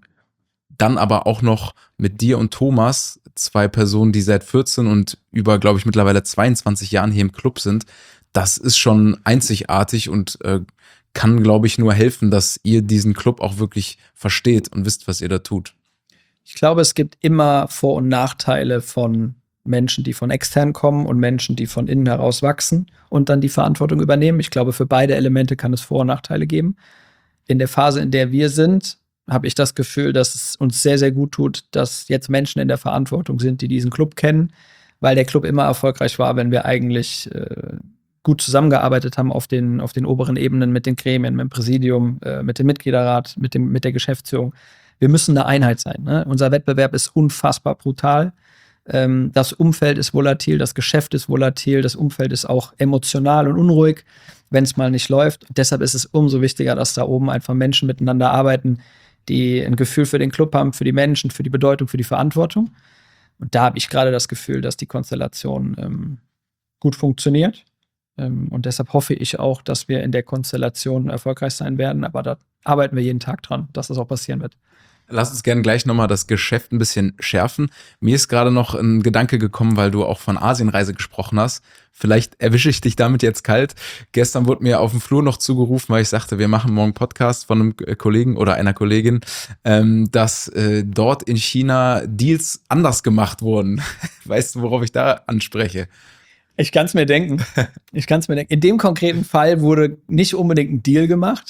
aber auch noch mit dir und Thomas, 2 Personen, die seit 14 und über, glaube ich, mittlerweile 22 Jahren hier im Club sind, das ist schon einzigartig und kann, glaube ich, nur helfen, dass ihr diesen Club auch wirklich versteht und wisst, was ihr da tut. Ich glaube, es gibt immer Vor- und Nachteile von Menschen, die von extern kommen und Menschen, die von innen heraus wachsen und dann die Verantwortung übernehmen. Ich glaube, für beide Elemente kann es Vor- und Nachteile geben. In der Phase, in der wir sind, habe ich das Gefühl, dass es uns sehr, sehr gut tut, dass jetzt Menschen in der Verantwortung sind, die diesen Club kennen, weil der Club immer erfolgreich war, wenn wir eigentlich gut zusammengearbeitet haben auf den oberen Ebenen mit den Gremien, mit dem Präsidium, mit dem Mitgliederrat, mit der Geschäftsführung. Wir müssen eine Einheit sein. Ne? Unser Wettbewerb ist unfassbar brutal. Das Umfeld ist volatil, das Geschäft ist volatil, das Umfeld ist auch emotional und unruhig, wenn es mal nicht läuft. Und deshalb ist es umso wichtiger, dass da oben einfach Menschen miteinander arbeiten, die ein Gefühl für den Club haben, für die Menschen, für die Bedeutung, für die Verantwortung. Und da habe ich gerade das Gefühl, dass die Konstellation gut funktioniert. Und deshalb hoffe ich auch, dass wir in der Konstellation erfolgreich sein werden. Aber da arbeiten wir jeden Tag dran, dass das auch passieren wird. Lass uns gerne gleich nochmal das Geschäft ein bisschen schärfen. Mir ist gerade noch ein Gedanke gekommen, weil du auch von Asienreise gesprochen hast. Vielleicht erwische ich dich damit jetzt kalt. Gestern wurde mir auf dem Flur noch zugerufen, weil ich sagte, wir machen morgen Podcast von einem Kollegen oder einer Kollegin, dass dort in China Deals anders gemacht wurden. Weißt du, worauf ich da anspreche? Ich kann es mir denken. In dem konkreten Fall wurde nicht unbedingt ein Deal gemacht.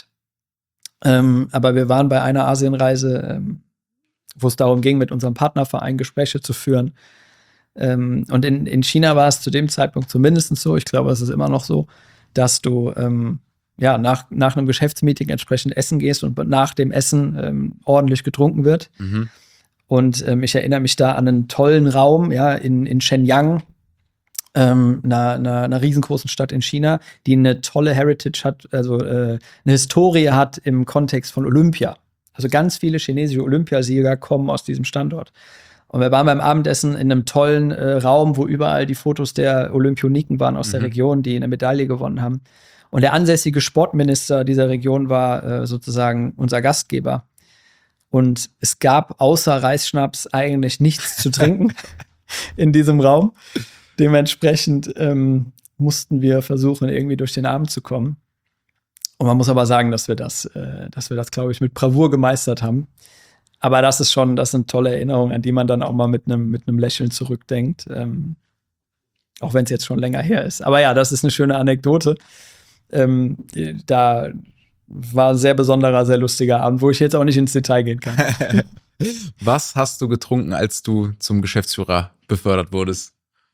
Aber wir waren bei einer Asienreise, wo es darum ging, mit unserem Partnerverein Gespräche zu führen. Und in China war es zu dem Zeitpunkt zumindest so, ich glaube, es ist immer noch so, dass du nach einem Geschäftsmeeting entsprechend essen gehst und nach dem Essen ordentlich getrunken wird. Und ich erinnere mich da an einen tollen Raum, ja, in Shenyang, einer riesengroßen Stadt in China, die eine tolle Heritage hat, also eine Historie hat im Kontext von Olympia. Also ganz viele chinesische Olympiasieger kommen aus diesem Standort. Und wir waren beim Abendessen in einem tollen Raum, wo überall die Fotos der Olympioniken waren aus der Region, die eine Medaille gewonnen haben. Und der ansässige Sportminister dieser Region war sozusagen unser Gastgeber. Und es gab außer Reisschnaps eigentlich nichts zu trinken in diesem Raum. Dementsprechend mussten wir versuchen, irgendwie durch den Abend zu kommen. Und man muss aber sagen, dass wir das, glaube ich, mit Bravour gemeistert haben. Aber das sind tolle Erinnerungen, an die man dann auch mal mit einem Lächeln zurückdenkt. Auch wenn es jetzt schon länger her ist. Aber ja, das ist eine schöne Anekdote. Da war ein sehr besonderer, sehr lustiger Abend, wo ich jetzt auch nicht ins Detail gehen kann. Was hast du getrunken, als du zum Geschäftsführer befördert wurdest?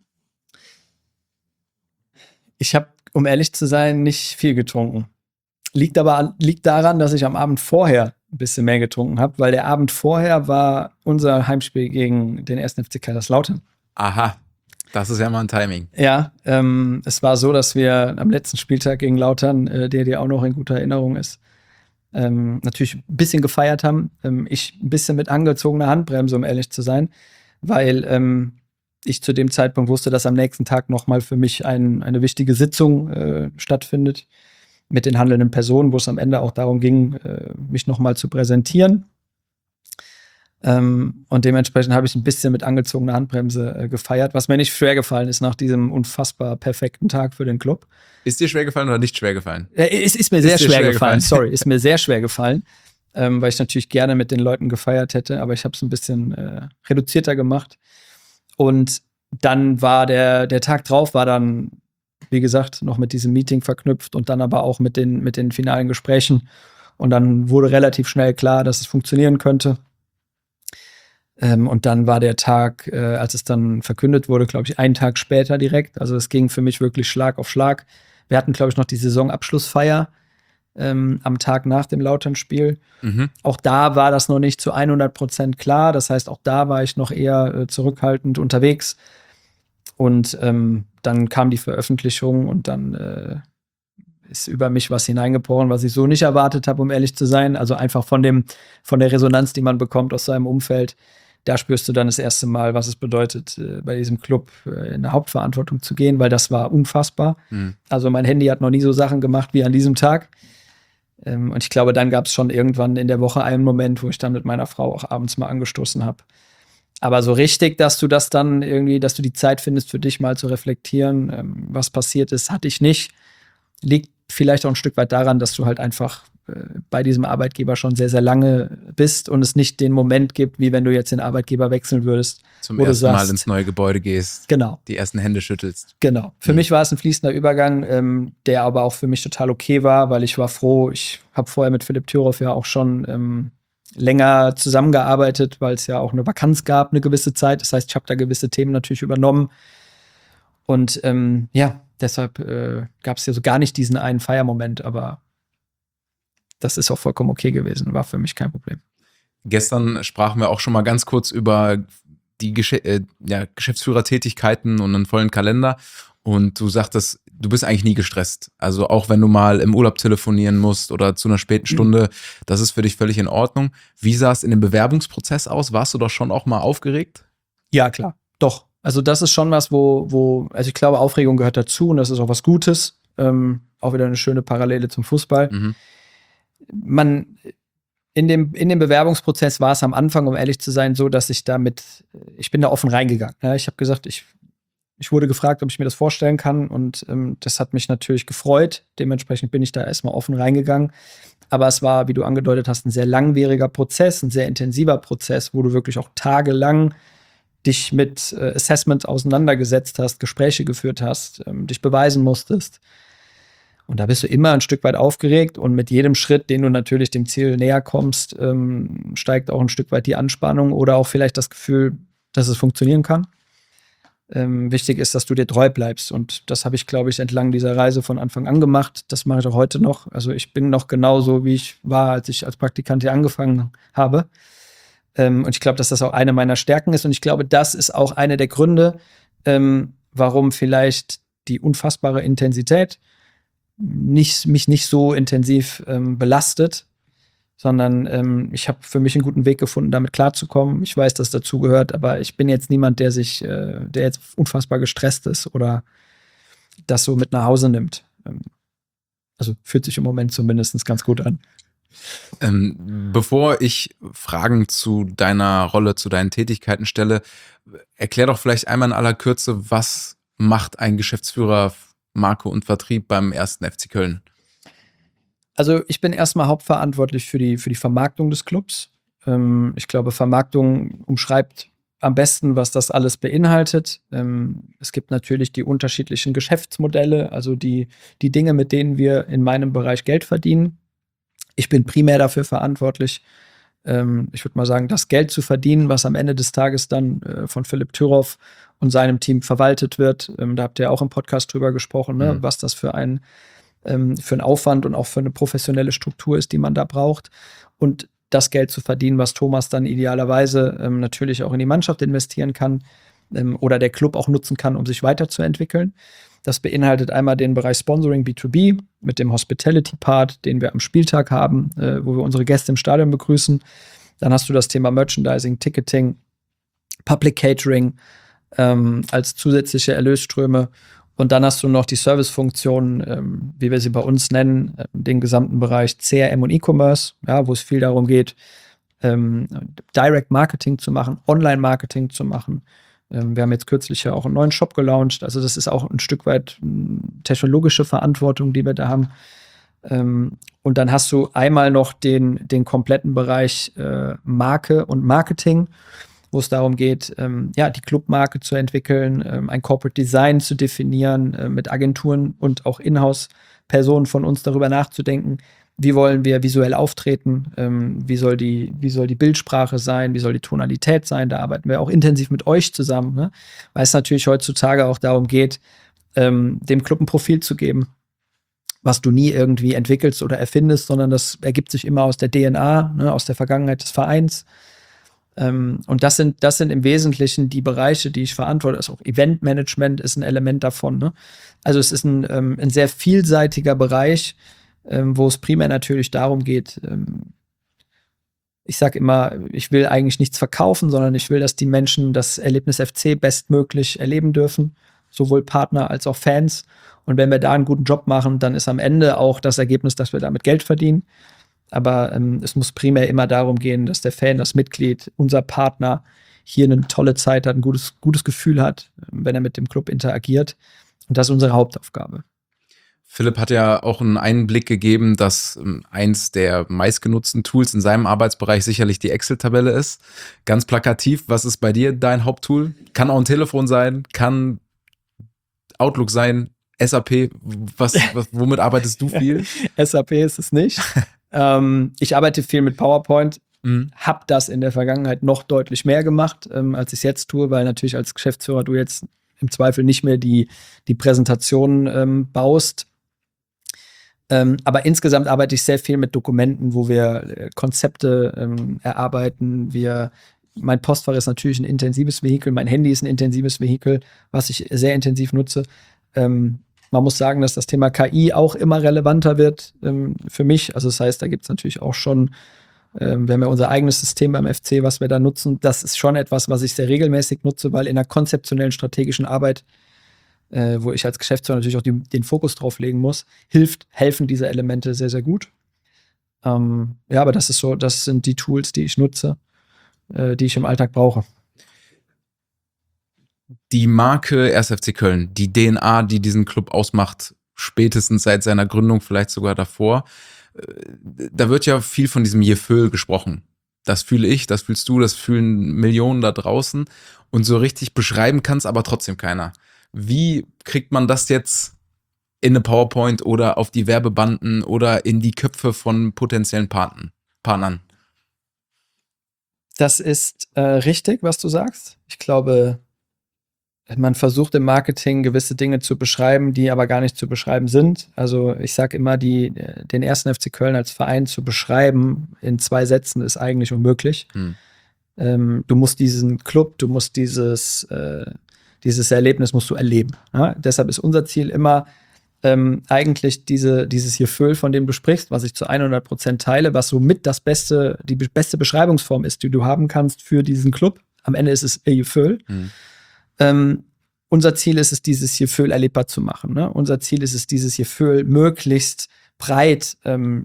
Ich habe, um ehrlich zu sein, nicht viel getrunken. Liegt daran, dass ich am Abend vorher ein bisschen mehr getrunken habe, weil der Abend vorher war unser Heimspiel gegen den 1. FC Kaiserslautern. Aha, das ist ja mal ein Timing. Ja, es war so, dass wir am letzten Spieltag gegen Lautern, der dir auch noch in guter Erinnerung ist, natürlich ein bisschen gefeiert haben. Ich ein bisschen mit angezogener Handbremse, um ehrlich zu sein, weil ich zu dem Zeitpunkt wusste, dass am nächsten Tag nochmal für mich eine wichtige Sitzung stattfindet mit den handelnden Personen, wo es am Ende auch darum ging, mich nochmal zu präsentieren. Und dementsprechend habe ich ein bisschen mit angezogener Handbremse gefeiert, was mir nicht schwer gefallen ist nach diesem unfassbar perfekten Tag für den Club. Ist dir schwer gefallen oder nicht schwer gefallen? Es ist mir sehr schwer gefallen, sorry, ist mir sehr schwer gefallen, weil ich natürlich gerne mit den Leuten gefeiert hätte, aber ich habe es ein bisschen reduzierter gemacht. Und dann war der Tag drauf, war dann, wie gesagt, noch mit diesem Meeting verknüpft und dann aber auch mit den finalen Gesprächen. Und dann wurde relativ schnell klar, dass es funktionieren könnte. Und dann war der Tag, als es dann verkündet wurde, glaube ich, einen Tag später direkt. Also es ging für mich wirklich Schlag auf Schlag. Wir hatten, glaube ich, noch die Saisonabschlussfeier am Tag nach dem Lautern-Spiel. Auch da war das noch nicht zu 100% klar. Das heißt, auch da war ich noch eher zurückhaltend unterwegs. Und dann kam die Veröffentlichung und dann ist über mich was hineingebrochen, was ich so nicht erwartet habe, um ehrlich zu sein. Also einfach von der Resonanz, die man bekommt aus seinem Umfeld. Da spürst du dann das erste Mal, was es bedeutet, bei diesem Club in eine Hauptverantwortung zu gehen, weil das war unfassbar. Also mein Handy hat noch nie so Sachen gemacht wie an diesem Tag. Und ich glaube, dann gab es schon irgendwann in der Woche einen Moment, wo ich dann mit meiner Frau auch abends mal angestoßen habe. Aber so richtig, dass du das dann irgendwie, dass du die Zeit findest, für dich mal zu reflektieren, was passiert ist, hatte ich nicht. Liegt vielleicht auch ein Stück weit daran, dass du halt einfach bei diesem Arbeitgeber schon sehr, sehr lange bist und es nicht den Moment gibt, wie wenn du jetzt den Arbeitgeber wechseln würdest. Zum ersten Mal ins neue Gebäude gehst. Genau. Die ersten Hände schüttelst. Genau. Für mich war es ein fließender Übergang, der aber auch für mich total okay war, weil ich war froh. Ich habe vorher mit Philipp Thüroff ja auch schon länger zusammengearbeitet, weil es ja auch eine Vakanz gab, eine gewisse Zeit. Das heißt, ich habe da gewisse Themen natürlich übernommen. Und deshalb gab es ja so gar nicht diesen einen Feiermoment, aber das ist auch vollkommen okay gewesen, war für mich kein Problem. Gestern sprachen wir auch schon mal ganz kurz über die Geschäftsführertätigkeiten und einen vollen Kalender. Und du sagtest, du bist eigentlich nie gestresst. Also auch wenn du mal im Urlaub telefonieren musst oder zu einer späten Stunde, das ist für dich völlig in Ordnung. Wie sah es in dem Bewerbungsprozess aus? Warst du doch schon auch mal aufgeregt? Ja, klar, doch. Also das ist schon was, also ich glaube, Aufregung gehört dazu und das ist auch was Gutes. Auch wieder eine schöne Parallele zum Fußball. In dem Bewerbungsprozess war es am Anfang, um ehrlich zu sein, so, dass ich bin da offen reingegangen. Ja, ich habe gesagt, ich wurde gefragt, ob ich mir das vorstellen kann und das hat mich natürlich gefreut. Dementsprechend bin ich da erstmal offen reingegangen. Aber es war, wie du angedeutet hast, ein sehr langwieriger Prozess, ein sehr intensiver Prozess, wo du wirklich auch tagelang dich mit Assessment auseinandergesetzt hast, Gespräche geführt hast, dich beweisen musstest. Und da bist du immer ein Stück weit aufgeregt und mit jedem Schritt, den du natürlich dem Ziel näher kommst, steigt auch ein Stück weit die Anspannung oder auch vielleicht das Gefühl, dass es funktionieren kann. Wichtig ist, dass du dir treu bleibst und das habe ich, glaube ich, entlang dieser Reise von Anfang an gemacht. Das mache ich auch heute noch. Also ich bin noch genauso, wie ich war, als ich als Praktikant hier angefangen habe. Und ich glaube, dass das auch eine meiner Stärken ist. Und ich glaube, das ist auch einer der Gründe, warum vielleicht die unfassbare Intensität mich nicht so intensiv belastet, sondern ich habe für mich einen guten Weg gefunden, damit klarzukommen. Ich weiß, dass dazu gehört, aber ich bin jetzt niemand, der jetzt unfassbar gestresst ist oder das so mit nach Hause nimmt. Also fühlt sich im Moment zumindest ganz gut an. Bevor ich Fragen zu deiner Rolle, zu deinen Tätigkeiten stelle, erklär doch vielleicht einmal in aller Kürze, was macht ein Geschäftsführer Marke und Vertrieb beim 1. FC Köln? Also ich bin erstmal hauptverantwortlich für die Vermarktung des Clubs. Ich glaube, Vermarktung umschreibt am besten, was das alles beinhaltet. Es gibt natürlich die unterschiedlichen Geschäftsmodelle, also die Dinge, mit denen wir in meinem Bereich Geld verdienen. Ich bin primär dafür verantwortlich, ich würde mal sagen, das Geld zu verdienen, was am Ende des Tages dann von Philipp Thüroff und seinem Team verwaltet wird. Da habt ihr auch im Podcast drüber gesprochen, ne? Was das für einen Aufwand und auch für eine professionelle Struktur ist, die man da braucht. Und das Geld zu verdienen, was Thomas dann idealerweise natürlich auch in die Mannschaft investieren kann oder der Club auch nutzen kann, um sich weiterzuentwickeln. Das beinhaltet einmal den Bereich Sponsoring B2B mit dem Hospitality-Part, den wir am Spieltag haben, wo wir unsere Gäste im Stadion begrüßen. Dann hast du das Thema Merchandising, Ticketing, Public Catering als zusätzliche Erlösströme. Und dann hast du noch die Servicefunktionen, wie wir sie bei uns nennen, den gesamten Bereich CRM und E-Commerce, ja, wo es viel darum geht, Direct Marketing zu machen, Online-Marketing zu machen. Wir haben jetzt kürzlich ja auch einen neuen Shop gelauncht. Also das ist auch ein Stück weit technologische Verantwortung, die wir da haben. Und dann hast du einmal noch den kompletten Bereich Marke und Marketing, wo es darum geht, die Clubmarke zu entwickeln, ein Corporate Design zu definieren, mit Agenturen und auch Inhouse-Personen von uns darüber nachzudenken, wie wollen wir visuell auftreten, wie soll die Bildsprache sein, wie soll die Tonalität sein. Da arbeiten wir auch intensiv mit euch zusammen, ne? Weil es natürlich heutzutage auch darum geht, dem Club ein Profil zu geben, was du nie irgendwie entwickelst oder erfindest, sondern das ergibt sich immer aus der DNA, ne, aus der Vergangenheit des Vereins. Und das sind im Wesentlichen die Bereiche, die ich verantworte. Also auch Eventmanagement ist ein Element davon, ne? Also es ist ein sehr vielseitiger Bereich, wo es primär natürlich darum geht, ich sage immer, ich will eigentlich nichts verkaufen, sondern ich will, dass die Menschen das Erlebnis FC bestmöglich erleben dürfen, sowohl Partner als auch Fans. Und wenn wir da einen guten Job machen, dann ist am Ende auch das Ergebnis, dass wir damit Geld verdienen. Aber es muss primär immer darum gehen, dass der Fan, das Mitglied, unser Partner hier eine tolle Zeit hat, ein gutes Gefühl hat, wenn er mit dem Club interagiert. Und das ist unsere Hauptaufgabe. Philipp hat ja auch einen Einblick gegeben, dass eins der meistgenutzten Tools in seinem Arbeitsbereich sicherlich die Excel-Tabelle ist. Ganz plakativ, was ist bei dir dein Haupttool? Kann auch ein Telefon sein, kann Outlook sein, SAP. Womit arbeitest du viel? SAP ist es nicht. Ich arbeite viel mit PowerPoint, habe das in der Vergangenheit noch deutlich mehr gemacht, als ich es jetzt tue, weil natürlich als Geschäftsführer du jetzt im Zweifel nicht mehr die Präsentationen baust. Aber insgesamt arbeite ich sehr viel mit Dokumenten, wo wir Konzepte erarbeiten. Mein Postfach ist natürlich ein intensives Vehikel, mein Handy ist ein intensives Vehikel, was ich sehr intensiv nutze. Man muss sagen, dass das Thema KI auch immer relevanter wird für mich. Also das heißt, da gibt es natürlich auch schon, wir haben ja unser eigenes System beim FC, was wir da nutzen. Das ist schon etwas, was ich sehr regelmäßig nutze, weil in der konzeptionellen strategischen Arbeit, wo ich als Geschäftsführer natürlich auch den Fokus drauf legen muss, helfen diese Elemente sehr, sehr gut. Aber das sind die Tools, die ich nutze, die ich im Alltag brauche. Die Marke 1. FC Köln, die DNA, die diesen Club ausmacht, spätestens seit seiner Gründung, vielleicht sogar davor, da wird ja viel von diesem Gefühl gesprochen. Das fühle ich, das fühlst du, das fühlen Millionen da draußen. Und so richtig beschreiben kann es aber trotzdem keiner. Wie kriegt man das jetzt in eine PowerPoint oder auf die Werbebanden oder in die Köpfe von potenziellen Partnern? Das ist richtig, was du sagst. Ich glaube, man versucht im Marketing gewisse Dinge zu beschreiben, die aber gar nicht zu beschreiben sind. Also ich sage immer, den 1. FC Köln als Verein zu beschreiben in 2 Sätzen ist eigentlich unmöglich. Du musst diesen Club, du musst dieses Erlebnis musst du erleben. Ja? Deshalb ist unser Ziel immer eigentlich dieses Gefühl, von dem du sprichst, was ich zu 100% teile, was so mit die beste Beschreibungsform ist, die du haben kannst für diesen Club. Am Ende ist es ein Gefühl. Unser Ziel ist es, dieses Gefühl erlebbar zu machen. Ne? Unser Ziel ist es, dieses Gefühl möglichst breit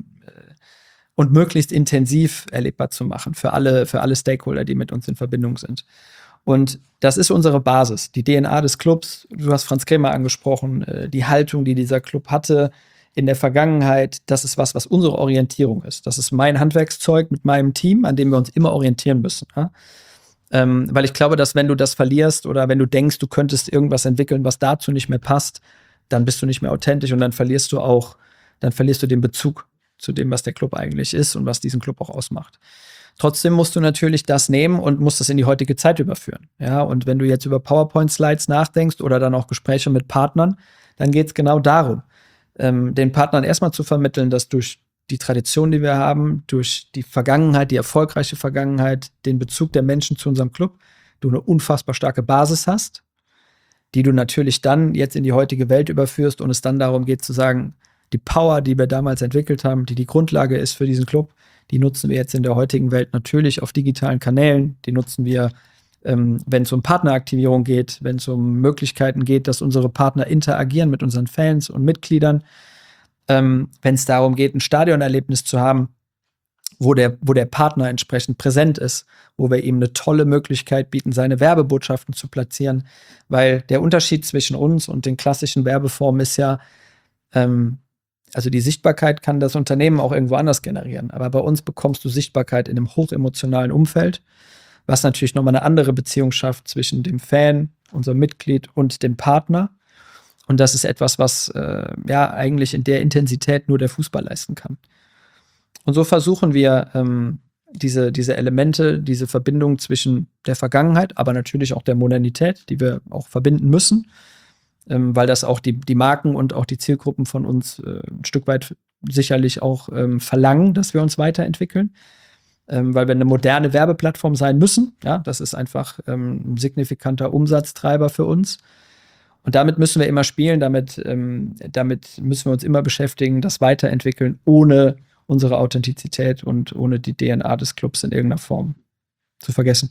und möglichst intensiv erlebbar zu machen für alle Stakeholder, die mit uns in Verbindung sind. Und das ist unsere Basis, die DNA des Clubs. Du hast Franz Kremer angesprochen, die Haltung, die dieser Club hatte in der Vergangenheit. Das ist was unsere Orientierung ist. Das ist mein Handwerkszeug mit meinem Team, an dem wir uns immer orientieren müssen. Ja? Weil ich glaube, dass wenn du das verlierst oder wenn du denkst, du könntest irgendwas entwickeln, was dazu nicht mehr passt, dann bist du nicht mehr authentisch und dann verlierst du den Bezug zu dem, was der Club eigentlich ist und was diesen Club auch ausmacht. Trotzdem musst du natürlich das nehmen und musst das in die heutige Zeit überführen. Ja, und wenn du jetzt über PowerPoint-Slides nachdenkst oder dann auch Gespräche mit Partnern, dann geht es genau darum, den Partnern erstmal zu vermitteln, dass durch die Tradition, die wir haben, durch die Vergangenheit, die erfolgreiche Vergangenheit, den Bezug der Menschen zu unserem Club, du eine unfassbar starke Basis hast, die du natürlich dann jetzt in die heutige Welt überführst und es dann darum geht zu sagen, die Power, die wir damals entwickelt haben, die Grundlage ist für diesen Club, die nutzen wir jetzt in der heutigen Welt natürlich auf digitalen Kanälen. Die nutzen wir, wenn es um Partneraktivierung geht, wenn es um Möglichkeiten geht, dass unsere Partner interagieren mit unseren Fans und Mitgliedern. Wenn es darum geht, ein Stadionerlebnis zu haben, wo der Partner entsprechend präsent ist, wo wir ihm eine tolle Möglichkeit bieten, seine Werbebotschaften zu platzieren. Weil der Unterschied zwischen uns und den klassischen Werbeformen ist ja, also die Sichtbarkeit kann das Unternehmen auch irgendwo anders generieren. Aber bei uns bekommst du Sichtbarkeit in einem hochemotionalen Umfeld, was natürlich nochmal eine andere Beziehung schafft zwischen dem Fan, unserem Mitglied und dem Partner. Und das ist etwas, was eigentlich in der Intensität nur der Fußball leisten kann. Und so versuchen wir, diese Elemente, diese Verbindung zwischen der Vergangenheit, aber natürlich auch der Modernität, die wir auch verbinden müssen, weil das auch die Marken und auch die Zielgruppen von uns ein Stück weit sicherlich auch verlangen, dass wir uns weiterentwickeln, weil wir eine moderne Werbeplattform sein müssen. Ja, das ist einfach ein signifikanter Umsatztreiber für uns. Und damit müssen wir immer spielen, damit müssen wir uns immer beschäftigen, das weiterentwickeln, ohne unsere Authentizität und ohne die DNA des Clubs in irgendeiner Form zu vergessen.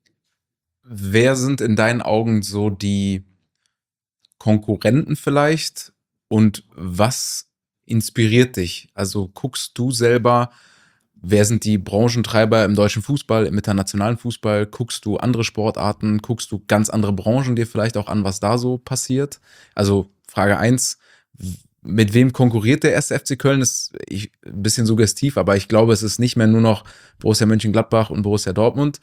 Wer sind in deinen Augen so die Konkurrenten vielleicht und was inspiriert dich? Also guckst du selber, wer sind die Branchentreiber im deutschen Fußball, im internationalen Fußball? Guckst du andere Sportarten? Guckst du ganz andere Branchen dir vielleicht auch an, was da so passiert? Also Frage 1, mit wem konkurriert der 1. FC Köln? Ist ein bisschen suggestiv, aber ich glaube, es ist nicht mehr nur noch Borussia Mönchengladbach und Borussia Dortmund.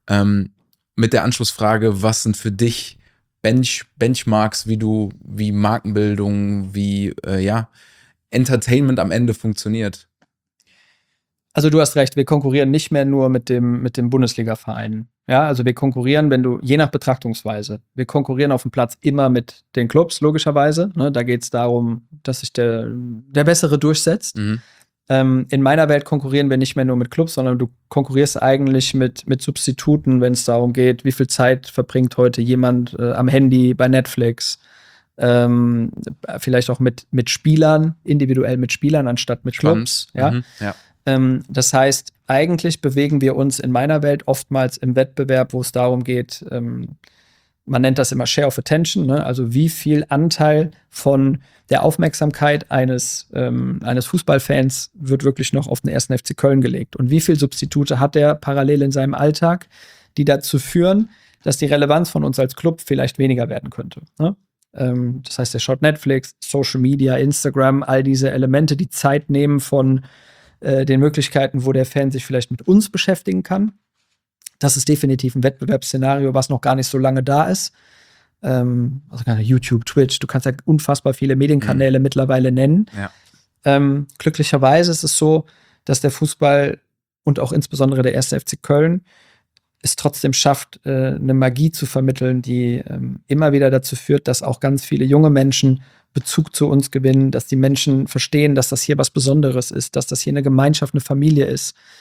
Mit der Anschlussfrage, was sind für dich Benchmarks, wie Markenbildung, wie Entertainment am Ende funktioniert? Also du hast recht, wir konkurrieren nicht mehr nur mit dem Bundesliga-Verein. Ja, also wir konkurrieren, je nach Betrachtungsweise, wir konkurrieren auf dem Platz immer mit den Clubs, logischerweise. Ne, da geht es darum, dass sich der Bessere durchsetzt. In meiner Welt konkurrieren wir nicht mehr nur mit Clubs, sondern du konkurrierst eigentlich mit Substituten, wenn es darum geht, wie viel Zeit verbringt heute jemand am Handy, bei Netflix, vielleicht auch mit Spielern, individuell mit Spielern, anstatt mit Clubs. Ja? Das heißt, eigentlich bewegen wir uns in meiner Welt oftmals im Wettbewerb, wo es darum geht, man nennt das immer Share of Attention, ne? Also wie viel Anteil von der Aufmerksamkeit eines Fußballfans wird wirklich noch auf den 1. FC Köln gelegt und wie viel Substitute hat er parallel in seinem Alltag, die dazu führen, dass die Relevanz von uns als Club vielleicht weniger werden könnte. Ne? Das heißt, er schaut Netflix, Social Media, Instagram, all diese Elemente, die Zeit nehmen von den Möglichkeiten, wo der Fan sich vielleicht mit uns beschäftigen kann. Das ist definitiv ein Wettbewerbsszenario, was noch gar nicht so lange da ist. Also YouTube, Twitch, du kannst ja unfassbar viele Medienkanäle mittlerweile nennen. Ja. Glücklicherweise ist es so, dass der Fußball und auch insbesondere der 1. FC Köln es trotzdem schafft, eine Magie zu vermitteln, die immer wieder dazu führt, dass auch ganz viele junge Menschen Bezug zu uns gewinnen, dass die Menschen verstehen, dass das hier was Besonderes ist, dass das hier eine Gemeinschaft, eine Familie ist.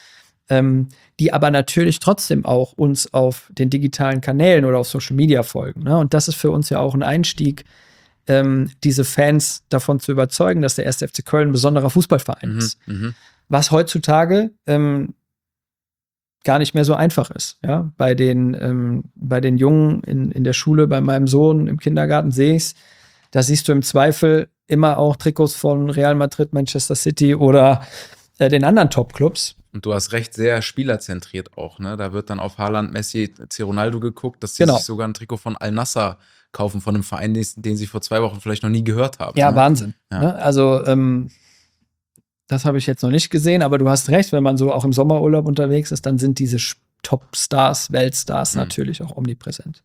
die aber natürlich trotzdem auch uns auf den digitalen Kanälen oder auf Social Media folgen. Ne? Und das ist für uns ja auch ein Einstieg, diese Fans davon zu überzeugen, dass der 1. FC Köln ein besonderer Fußballverein ist. Was heutzutage gar nicht mehr so einfach ist. Ja? Bei den Jungen in der Schule, bei meinem Sohn im Kindergarten sehe ich es. Da siehst du im Zweifel immer auch Trikots von Real Madrid, Manchester City oder den anderen Top-Clubs. Und du hast recht, sehr spielerzentriert auch, ne? Da wird dann auf Haaland, Messi, C. Ronaldo geguckt, dass sie sich sogar ein Trikot von Al-Nassr kaufen, von einem Verein, den sie vor 2 Wochen vielleicht noch nie gehört haben. Ja, ne? Wahnsinn. Ja. Ne? Also, das habe ich jetzt noch nicht gesehen, aber du hast recht, wenn man so auch im Sommerurlaub unterwegs ist, dann sind diese Top-Stars, Weltstars natürlich auch omnipräsent.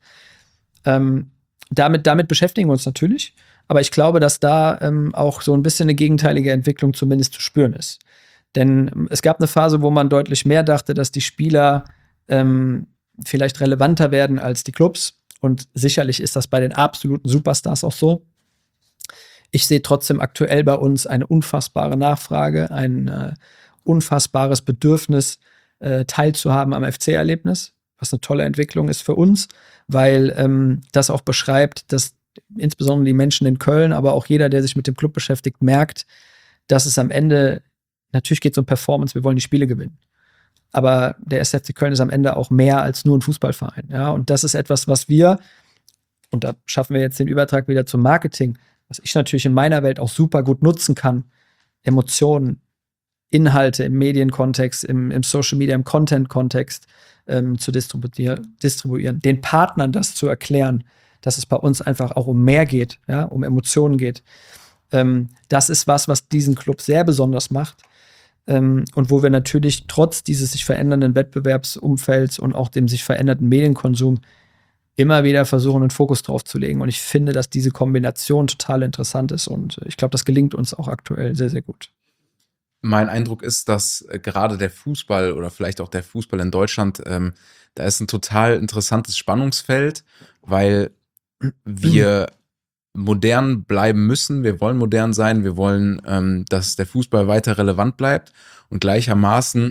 Damit beschäftigen wir uns natürlich, aber ich glaube, dass da auch so ein bisschen eine gegenteilige Entwicklung zumindest zu spüren ist. Denn es gab eine Phase, wo man deutlich mehr dachte, dass die Spieler vielleicht relevanter werden als die Clubs. Und sicherlich ist das bei den absoluten Superstars auch so. Ich sehe trotzdem aktuell bei uns eine unfassbare Nachfrage, ein unfassbares Bedürfnis, teilzuhaben am FC-Erlebnis, was eine tolle Entwicklung ist für uns, weil das auch beschreibt, dass insbesondere die Menschen in Köln, aber auch jeder, der sich mit dem Club beschäftigt, merkt, dass es am Ende, natürlich geht es um Performance, wir wollen die Spiele gewinnen. Aber der 1. FC Köln ist am Ende auch mehr als nur ein Fußballverein. Ja? Und das ist etwas, was wir, und da schaffen wir jetzt den Übertrag wieder zum Marketing, was ich natürlich in meiner Welt auch super gut nutzen kann, Emotionen, Inhalte im Medienkontext, im Social Media, im Content-Kontext zu distribuieren, den Partnern das zu erklären, dass es bei uns einfach auch um mehr geht, ja, um Emotionen geht. Das ist was diesen Club sehr besonders macht. Und wo wir natürlich trotz dieses sich verändernden Wettbewerbsumfelds und auch dem sich veränderten Medienkonsum immer wieder versuchen, einen Fokus drauf zu legen. Und ich finde, dass diese Kombination total interessant ist. Und ich glaube, das gelingt uns auch aktuell sehr, sehr gut. Mein Eindruck ist, dass gerade der Fußball oder vielleicht auch der Fußball in Deutschland, da ist ein total interessantes Spannungsfeld, weil wir modern bleiben müssen. Wir wollen modern sein. Wir wollen, dass der Fußball weiter relevant bleibt. Und gleichermaßen,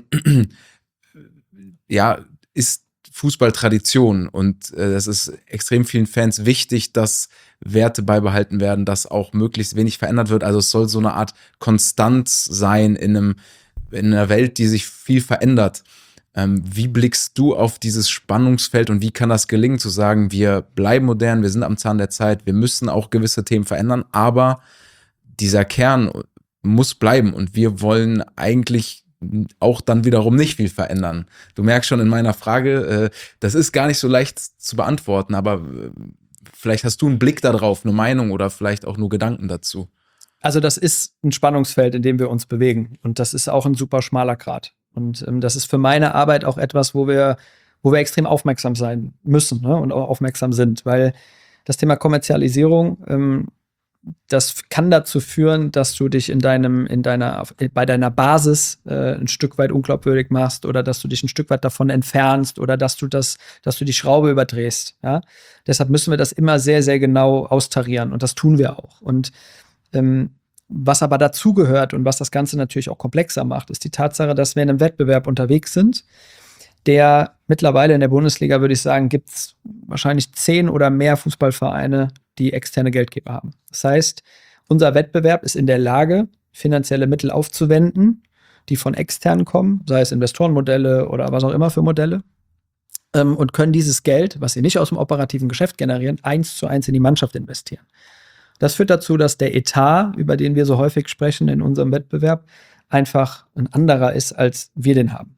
ja, ist Fußball Tradition. Und das ist extrem vielen Fans wichtig, dass Werte beibehalten werden, dass auch möglichst wenig verändert wird. Also es soll so eine Art Konstanz sein in einer Welt, die sich viel verändert. Wie blickst du auf dieses Spannungsfeld und wie kann das gelingen, zu sagen, wir bleiben modern, wir sind am Zahn der Zeit, wir müssen auch gewisse Themen verändern, aber dieser Kern muss bleiben und wir wollen eigentlich auch dann wiederum nicht viel verändern. Du merkst schon in meiner Frage, das ist gar nicht so leicht zu beantworten, aber vielleicht hast du einen Blick darauf, eine Meinung oder vielleicht auch nur Gedanken dazu. Also das ist ein Spannungsfeld, in dem wir uns bewegen und das ist auch ein super schmaler Grat. Und das ist für meine Arbeit auch etwas, wo wir extrem aufmerksam sein müssen, ne? Und auch aufmerksam sind, weil das Thema Kommerzialisierung, das kann dazu führen, dass du dich bei deiner Basis ein Stück weit unglaubwürdig machst oder dass du dich ein Stück weit davon entfernst oder dass du die Schraube überdrehst. Ja? Deshalb müssen wir das immer sehr, sehr genau austarieren und das tun wir auch. Und was aber dazugehört und was das Ganze natürlich auch komplexer macht, ist die Tatsache, dass wir in einem Wettbewerb unterwegs sind, der mittlerweile in der Bundesliga, würde ich sagen, gibt es wahrscheinlich 10 oder mehr Fußballvereine, die externe Geldgeber haben. Das heißt, unser Wettbewerb ist in der Lage, finanzielle Mittel aufzuwenden, die von extern kommen, sei es Investorenmodelle oder was auch immer für Modelle, und können dieses Geld, was sie nicht aus dem operativen Geschäft generieren, 1:1 in die Mannschaft investieren. Das führt dazu, dass der Etat, über den wir so häufig sprechen in unserem Wettbewerb, einfach ein anderer ist, als wir den haben.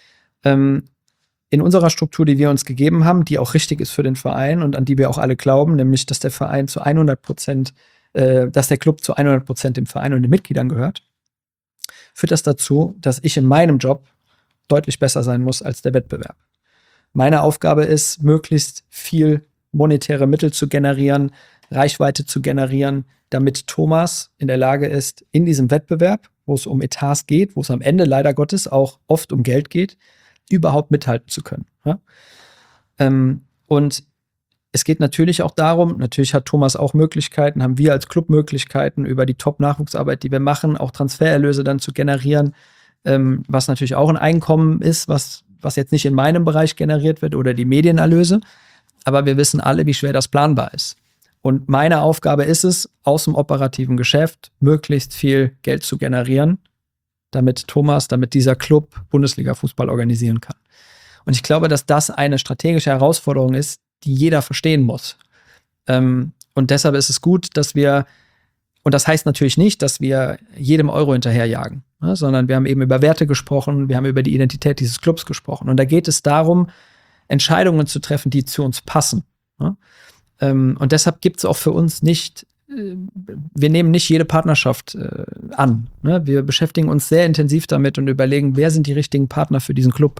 In unserer Struktur, die wir uns gegeben haben, die auch richtig ist für den Verein und an die wir auch alle glauben, nämlich, dass der Verein zu 100%, dass der Club zu 100% dem Verein und den Mitgliedern gehört, führt das dazu, dass ich in meinem Job deutlich besser sein muss als der Wettbewerb. Meine Aufgabe ist, möglichst viel monetäre Mittel zu generieren, Reichweite zu generieren, damit Thomas in der Lage ist, in diesem Wettbewerb, wo es um Etats geht, wo es am Ende leider Gottes auch oft um Geld geht, überhaupt mithalten zu können. Ja? Und es geht natürlich auch darum, natürlich hat Thomas auch Möglichkeiten, haben wir als Club Möglichkeiten, über die Top-Nachwuchsarbeit, die wir machen, auch Transfererlöse dann zu generieren, was natürlich auch ein Einkommen ist, was jetzt nicht in meinem Bereich generiert wird oder die Medienerlöse. Aber wir wissen alle, wie schwer das planbar ist. Und meine Aufgabe ist es, aus dem operativen Geschäft möglichst viel Geld zu generieren, damit dieser Club Bundesliga-Fußball organisieren kann. Und ich glaube, dass das eine strategische Herausforderung ist, die jeder verstehen muss. Und deshalb ist es gut, dass wir, und das heißt natürlich nicht, dass wir jedem Euro hinterherjagen, ne, sondern wir haben eben über Werte gesprochen, wir haben über die Identität dieses Clubs gesprochen. Und da geht es darum, Entscheidungen zu treffen, die zu uns passen. Ne? Und deshalb gibt es auch für uns nicht, wir nehmen nicht jede Partnerschaft an. Ne? Wir beschäftigen uns sehr intensiv damit und überlegen, wer sind die richtigen Partner für diesen Club.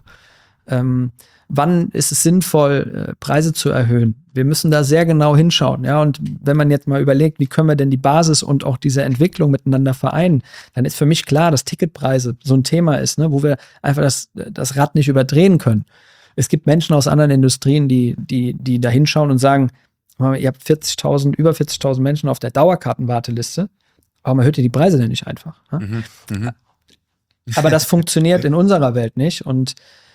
Wann ist es sinnvoll, Preise zu erhöhen? Wir müssen da sehr genau hinschauen. Ja? Und wenn man jetzt mal überlegt, wie können wir denn die Basis und auch diese Entwicklung miteinander vereinen, dann ist für mich klar, dass Ticketpreise so ein Thema ist, ne? Wo wir einfach das Rad nicht überdrehen können. Es gibt Menschen aus anderen Industrien, die da hinschauen und sagen, ihr habt über 40.000 Menschen auf der Dauerkartenwarteliste, warum erhöht ihr die Preise denn nicht einfach? Ne? Aber das funktioniert in unserer Welt nicht und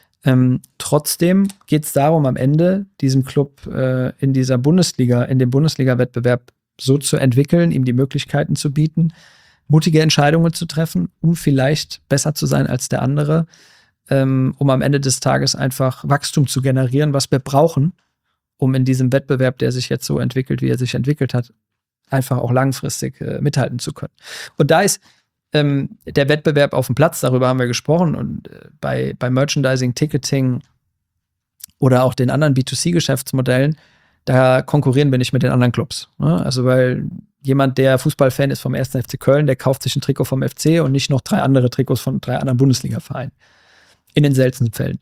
trotzdem geht es darum, am Ende diesem Club in dem Bundesliga-Wettbewerb so zu entwickeln, ihm die Möglichkeiten zu bieten, mutige Entscheidungen zu treffen, um vielleicht besser zu sein als der andere, um am Ende des Tages einfach Wachstum zu generieren, was wir brauchen, um in diesem Wettbewerb, der sich jetzt so entwickelt, wie er sich entwickelt hat, einfach auch langfristig mithalten zu können. Und da ist der Wettbewerb auf dem Platz, darüber haben wir gesprochen, und bei Merchandising, Ticketing oder auch den anderen B2C-Geschäftsmodellen, da konkurrieren wir nicht mit den anderen Clubs. Ne? Also weil jemand, der Fußballfan ist vom 1. FC Köln, der kauft sich ein Trikot vom FC und nicht noch 3 andere Trikots von 3 anderen Bundesliga-Vereinen. In den seltensten Fällen.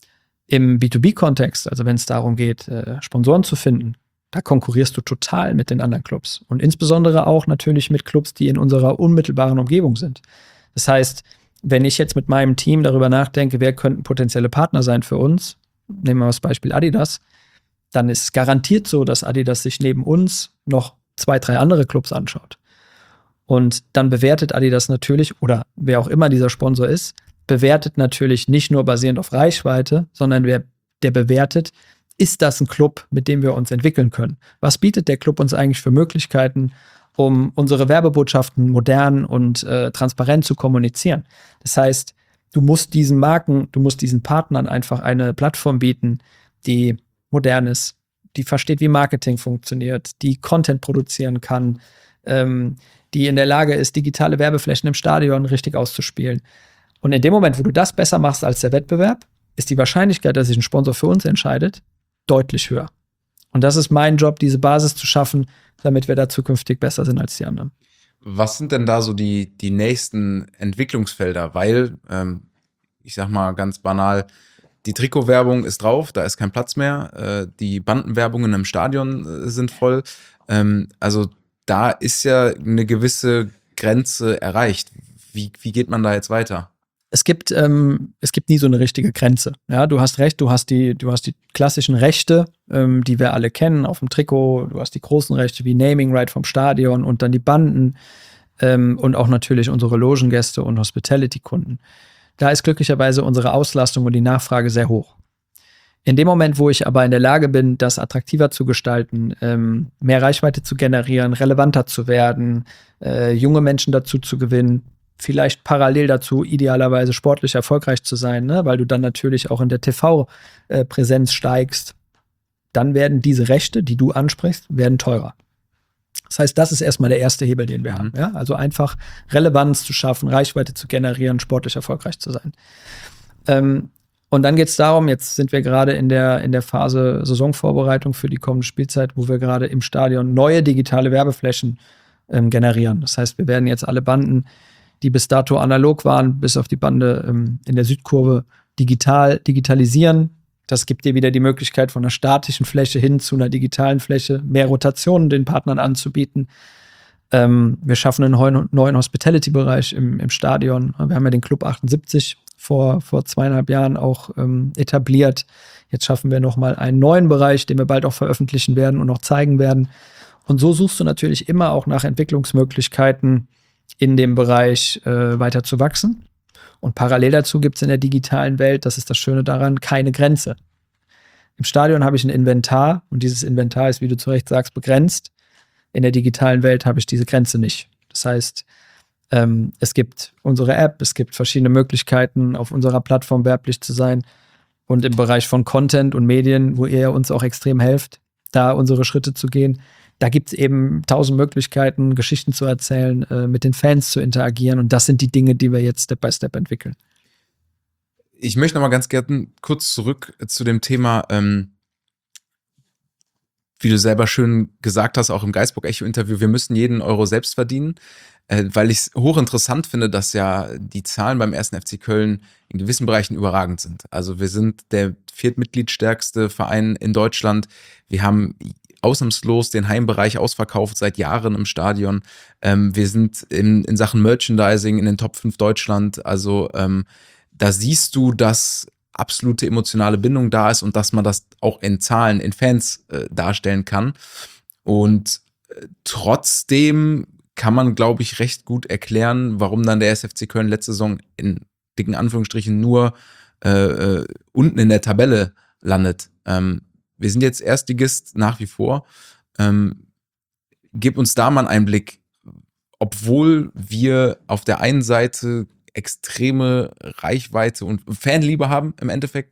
Im B2B-Kontext, also wenn es darum geht, Sponsoren zu finden, da konkurrierst du total mit den anderen Clubs. Und insbesondere auch natürlich mit Clubs, die in unserer unmittelbaren Umgebung sind. Das heißt, wenn ich jetzt mit meinem Team darüber nachdenke, wer könnten potenzielle Partner sein für uns, nehmen wir das Beispiel Adidas, dann ist es garantiert so, dass Adidas sich neben uns noch 2, 3 andere Clubs anschaut. Und dann bewertet Adidas natürlich, oder wer auch immer dieser Sponsor ist, bewertet natürlich nicht nur basierend auf Reichweite, sondern der bewertet, ist das ein Club, mit dem wir uns entwickeln können? Was bietet der Club uns eigentlich für Möglichkeiten, um unsere Werbebotschaften modern und transparent zu kommunizieren? Das heißt, du musst diesen Partnern einfach eine Plattform bieten, die modern ist, die versteht, wie Marketing funktioniert, die Content produzieren kann, die in der Lage ist, digitale Werbeflächen im Stadion richtig auszuspielen. Und in dem Moment, wo du das besser machst als der Wettbewerb, ist die Wahrscheinlichkeit, dass sich ein Sponsor für uns entscheidet, deutlich höher. Und das ist mein Job, diese Basis zu schaffen, damit wir da zukünftig besser sind als die anderen. Was sind denn da so die nächsten Entwicklungsfelder? Weil, ich sag mal ganz banal, die Trikotwerbung ist drauf, da ist kein Platz mehr. Die Bandenwerbungen im Stadion sind voll. Also da ist ja eine gewisse Grenze erreicht. Wie geht man da jetzt weiter? Es gibt nie so eine richtige Grenze. Ja, du hast recht, du hast die klassischen Rechte, die wir alle kennen auf dem Trikot. Du hast die großen Rechte wie Naming Right vom Stadion und dann die Banden und auch natürlich unsere Logengäste und Hospitality-Kunden. Da ist glücklicherweise unsere Auslastung und die Nachfrage sehr hoch. In dem Moment, wo ich aber in der Lage bin, das attraktiver zu gestalten, mehr Reichweite zu generieren, relevanter zu werden, junge Menschen dazu zu gewinnen, vielleicht parallel dazu idealerweise sportlich erfolgreich zu sein, ne? Weil du dann natürlich auch in der TV-Präsenz steigst, dann werden diese Rechte, die du ansprichst, werden teurer. Das heißt, das ist erstmal der erste Hebel, den wir haben. Ja? Also einfach Relevanz zu schaffen, Reichweite zu generieren, sportlich erfolgreich zu sein. Und dann geht es darum, jetzt sind wir gerade in der Phase Saisonvorbereitung für die kommende Spielzeit, wo wir gerade im Stadion neue digitale Werbeflächen generieren. Das heißt, wir werden jetzt alle Banden, die bis dato analog waren, bis auf die Bande in der Südkurve digitalisieren. Das gibt dir wieder die Möglichkeit, von einer statischen Fläche hin zu einer digitalen Fläche mehr Rotationen den Partnern anzubieten. Wir schaffen einen neuen Hospitality-Bereich im Stadion. Wir haben ja den Club 78 vor 2,5 Jahren auch etabliert. Jetzt schaffen wir nochmal einen neuen Bereich, den wir bald auch veröffentlichen werden und auch zeigen werden. Und so suchst du natürlich immer auch nach Entwicklungsmöglichkeiten, in dem Bereich weiter zu wachsen. Und parallel dazu gibt es in der digitalen Welt, das ist das Schöne daran, keine Grenze. Im Stadion habe ich ein Inventar und dieses Inventar ist, wie du zu Recht sagst, begrenzt. In der digitalen Welt habe ich diese Grenze nicht. Das heißt, es gibt unsere App, es gibt verschiedene Möglichkeiten, auf unserer Plattform werblich zu sein. Und im Bereich von Content und Medien, wo ihr uns auch extrem helft, da unsere Schritte zu gehen, da gibt es eben 1000 Möglichkeiten, Geschichten zu erzählen, mit den Fans zu interagieren. Und das sind die Dinge, die wir jetzt Step by Step entwickeln. Ich möchte noch mal ganz gerne kurz zurück zu dem Thema, wie du selber schön gesagt hast, auch im Geisbock-Echo-Interview, wir müssen jeden Euro selbst verdienen, weil ich es hochinteressant finde, dass ja die Zahlen beim 1. FC Köln in gewissen Bereichen überragend sind. Also wir sind der viertmitgliedstärkste Verein in Deutschland. Wir haben ausnahmslos den Heimbereich ausverkauft seit Jahren im Stadion. Wir sind in Sachen Merchandising in den Top 5 Deutschland. Also da siehst du, dass absolute emotionale Bindung da ist und dass man das auch in Zahlen, in Fans darstellen kann. Und trotzdem kann man, glaube ich, recht gut erklären, warum dann der SFC Köln letzte Saison in dicken Anführungsstrichen nur unten in der Tabelle landet. Wir sind jetzt Erstligist nach wie vor. Gib uns da mal einen Einblick, obwohl wir auf der einen Seite extreme Reichweite und Fanliebe haben im Endeffekt,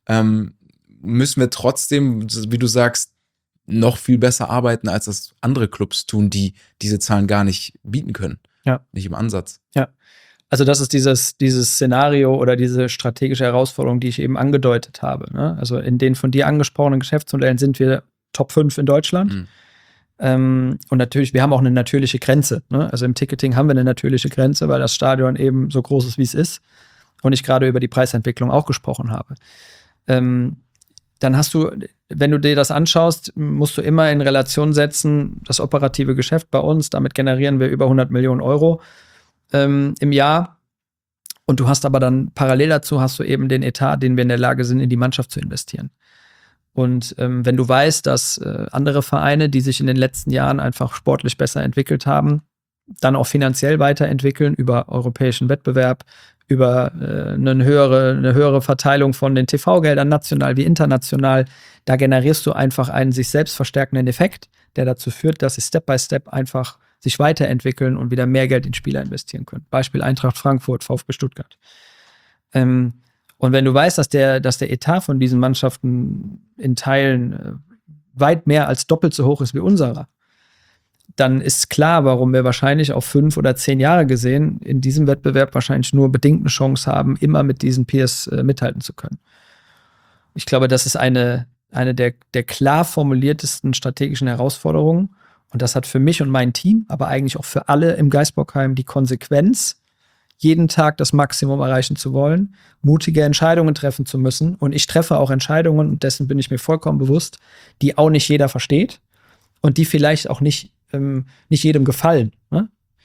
müssen wir trotzdem, wie du sagst, noch viel besser arbeiten, als das andere Clubs tun, die diese Zahlen gar nicht bieten können. Ja. Nicht im Ansatz. Ja. Also das ist dieses Szenario oder diese strategische Herausforderung, die ich eben angedeutet habe. Ne? Also in den von dir angesprochenen Geschäftsmodellen sind wir Top 5 in Deutschland. Mhm. Und natürlich, wir haben auch eine natürliche Grenze. Ne? Also im Ticketing haben wir eine natürliche Grenze, weil das Stadion eben so groß ist, wie es ist. Und ich gerade über die Preisentwicklung auch gesprochen habe. Dann hast du, wenn du dir das anschaust, musst du immer in Relation setzen, das operative Geschäft bei uns, damit generieren wir über 100 Millionen Euro im Jahr. Und du hast aber dann parallel dazu hast du eben den Etat, den wir in der Lage sind, in die Mannschaft zu investieren. Und wenn du weißt, dass andere Vereine, die sich in den letzten Jahren einfach sportlich besser entwickelt haben, dann auch finanziell weiterentwickeln über europäischen Wettbewerb, über eine höhere Verteilung von den TV-Geldern, national wie international, da generierst du einfach einen sich selbst verstärkenden Effekt, der dazu führt, dass sie Step by Step einfach sich weiterentwickeln und wieder mehr Geld in Spieler investieren können. Beispiel Eintracht Frankfurt, VfB Stuttgart. Und wenn du weißt, dass der Etat von diesen Mannschaften in Teilen weit mehr als doppelt so hoch ist wie unserer, dann ist klar, warum wir wahrscheinlich auf 5 oder 10 Jahre gesehen in diesem Wettbewerb wahrscheinlich nur bedingt eine Chance haben, immer mit diesen Peers mithalten zu können. Ich glaube, das ist eine der klar formuliertesten strategischen Herausforderungen. Und das hat für mich und mein Team, aber eigentlich auch für alle im Geisbockheim die Konsequenz, jeden Tag das Maximum erreichen zu wollen, mutige Entscheidungen treffen zu müssen. Und ich treffe auch Entscheidungen, und dessen bin ich mir vollkommen bewusst, die auch nicht jeder versteht und die vielleicht auch nicht jedem gefallen. Ne?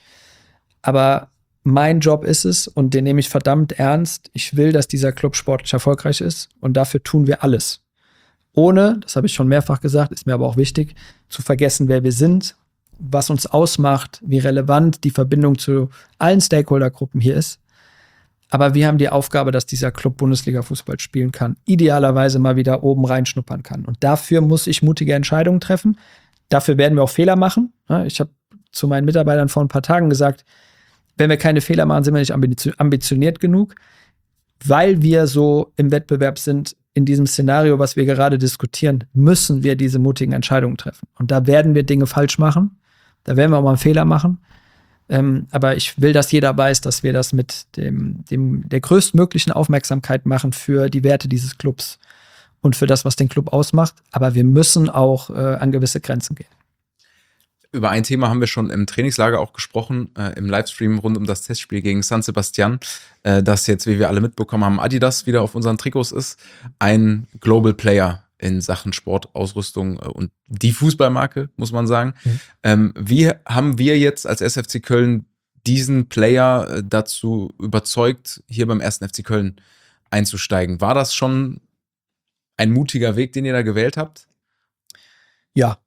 Aber mein Job ist es, und den nehme ich verdammt ernst, ich will, dass dieser Club sportlich erfolgreich ist, und dafür tun wir alles. Ohne, das habe ich schon mehrfach gesagt, ist mir aber auch wichtig, zu vergessen, wer wir sind, was uns ausmacht, wie relevant die Verbindung zu allen Stakeholdergruppen hier ist. Aber wir haben die Aufgabe, dass dieser Club Bundesliga-Fußball spielen kann, idealerweise mal wieder oben reinschnuppern kann. Und dafür muss ich mutige Entscheidungen treffen. Dafür werden wir auch Fehler machen. Ich habe zu meinen Mitarbeitern vor ein paar Tagen gesagt, wenn wir keine Fehler machen, sind wir nicht ambitioniert genug, weil wir so im Wettbewerb sind. In diesem Szenario, was wir gerade diskutieren, müssen wir diese mutigen Entscheidungen treffen. Und da werden wir Dinge falsch machen. Da werden wir auch mal einen Fehler machen. Aber ich will, dass jeder weiß, dass wir das mit der größtmöglichen Aufmerksamkeit machen für die Werte dieses Clubs und für das, was den Club ausmacht. Aber wir müssen auch an gewisse Grenzen gehen. Über ein Thema haben wir schon im Trainingslager auch gesprochen, im Livestream rund um das Testspiel gegen San Sebastian, das jetzt, wie wir alle mitbekommen haben, Adidas wieder auf unseren Trikots ist. Ein Global Player in Sachen Sportausrüstung und die Fußballmarke, muss man sagen. Wie haben wir jetzt als SFC Köln diesen Player dazu überzeugt, hier beim 1. FC Köln einzusteigen? War das schon ein mutiger Weg, den ihr da gewählt habt? Ja.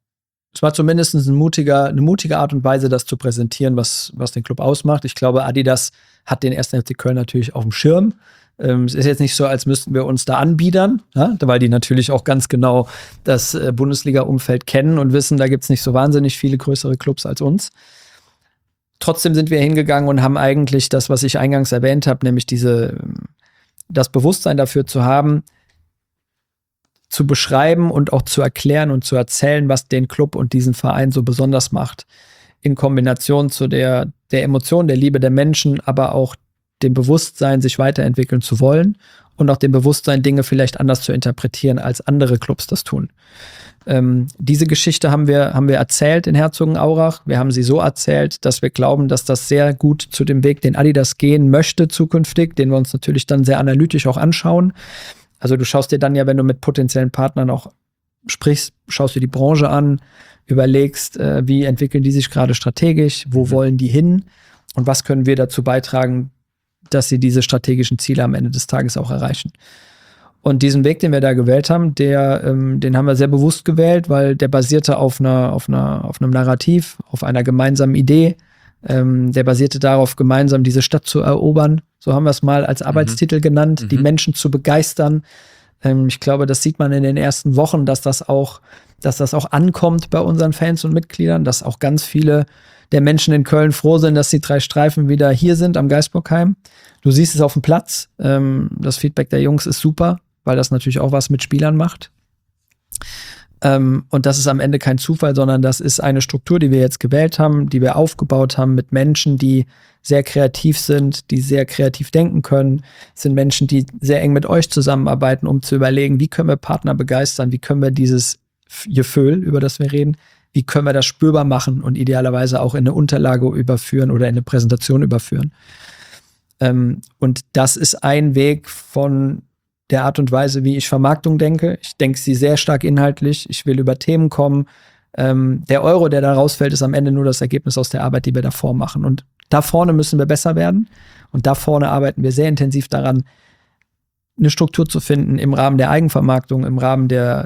es war zumindest eine mutige Art und Weise, das zu präsentieren, was den Club ausmacht. Ich glaube, Adidas hat den 1. FC Köln natürlich auf dem Schirm. Es ist jetzt nicht so, als müssten wir uns da anbiedern, ja? Weil die natürlich auch ganz genau das Bundesliga-Umfeld kennen und wissen, da gibt es nicht so wahnsinnig viele größere Clubs als uns. Trotzdem sind wir hingegangen und haben eigentlich das, was ich eingangs erwähnt habe, nämlich das Bewusstsein dafür zu haben, zu beschreiben und auch zu erklären und zu erzählen, was den Club und diesen Verein so besonders macht. In Kombination zu der Emotion, der Liebe der Menschen, aber auch dem Bewusstsein, sich weiterentwickeln zu wollen und auch dem Bewusstsein, Dinge vielleicht anders zu interpretieren, als andere Clubs das tun. Diese Geschichte haben wir erzählt in Herzogenaurach. Wir haben sie so erzählt, dass wir glauben, dass das sehr gut zu dem Weg, den Adidas gehen möchte zukünftig, den wir uns natürlich dann sehr analytisch auch anschauen. Also du schaust dir dann ja, wenn du mit potenziellen Partnern auch sprichst, schaust dir die Branche an, überlegst, wie entwickeln die sich gerade strategisch, wo wollen die hin und was können wir dazu beitragen, dass sie diese strategischen Ziele am Ende des Tages auch erreichen. Und diesen Weg, den wir da gewählt haben, den haben wir sehr bewusst gewählt, weil der basierte auf einem Narrativ, auf einer gemeinsamen Idee. Der basierte darauf, gemeinsam diese Stadt zu erobern. So haben wir es mal als Arbeitstitel genannt, die Menschen zu begeistern. Ich glaube, das sieht man in den ersten Wochen, dass das auch ankommt bei unseren Fans und Mitgliedern, dass auch ganz viele der Menschen in Köln froh sind, dass die 3 Streifen wieder hier sind am Geisbockheim. Du siehst es auf dem Platz. Das Feedback der Jungs ist super, weil das natürlich auch was mit Spielern macht. Und das ist am Ende kein Zufall, sondern das ist eine Struktur, die wir jetzt gewählt haben, die wir aufgebaut haben mit Menschen, die sehr kreativ sind, die sehr kreativ denken können. Es sind Menschen, die sehr eng mit euch zusammenarbeiten, um zu überlegen, wie können wir Partner begeistern, wie können wir dieses Gefühl, über das wir reden, wie können wir das spürbar machen und idealerweise auch in eine Unterlage überführen oder in eine Präsentation überführen. Und das ist ein Weg von der Art und Weise, wie ich Vermarktung denke. Ich denke sie sehr stark inhaltlich. Ich will über Themen kommen. Der Euro, der da rausfällt, ist am Ende nur das Ergebnis aus der Arbeit, die wir davor machen. Und da vorne müssen wir besser werden. Und da vorne arbeiten wir sehr intensiv daran, eine Struktur zu finden im Rahmen der Eigenvermarktung, im Rahmen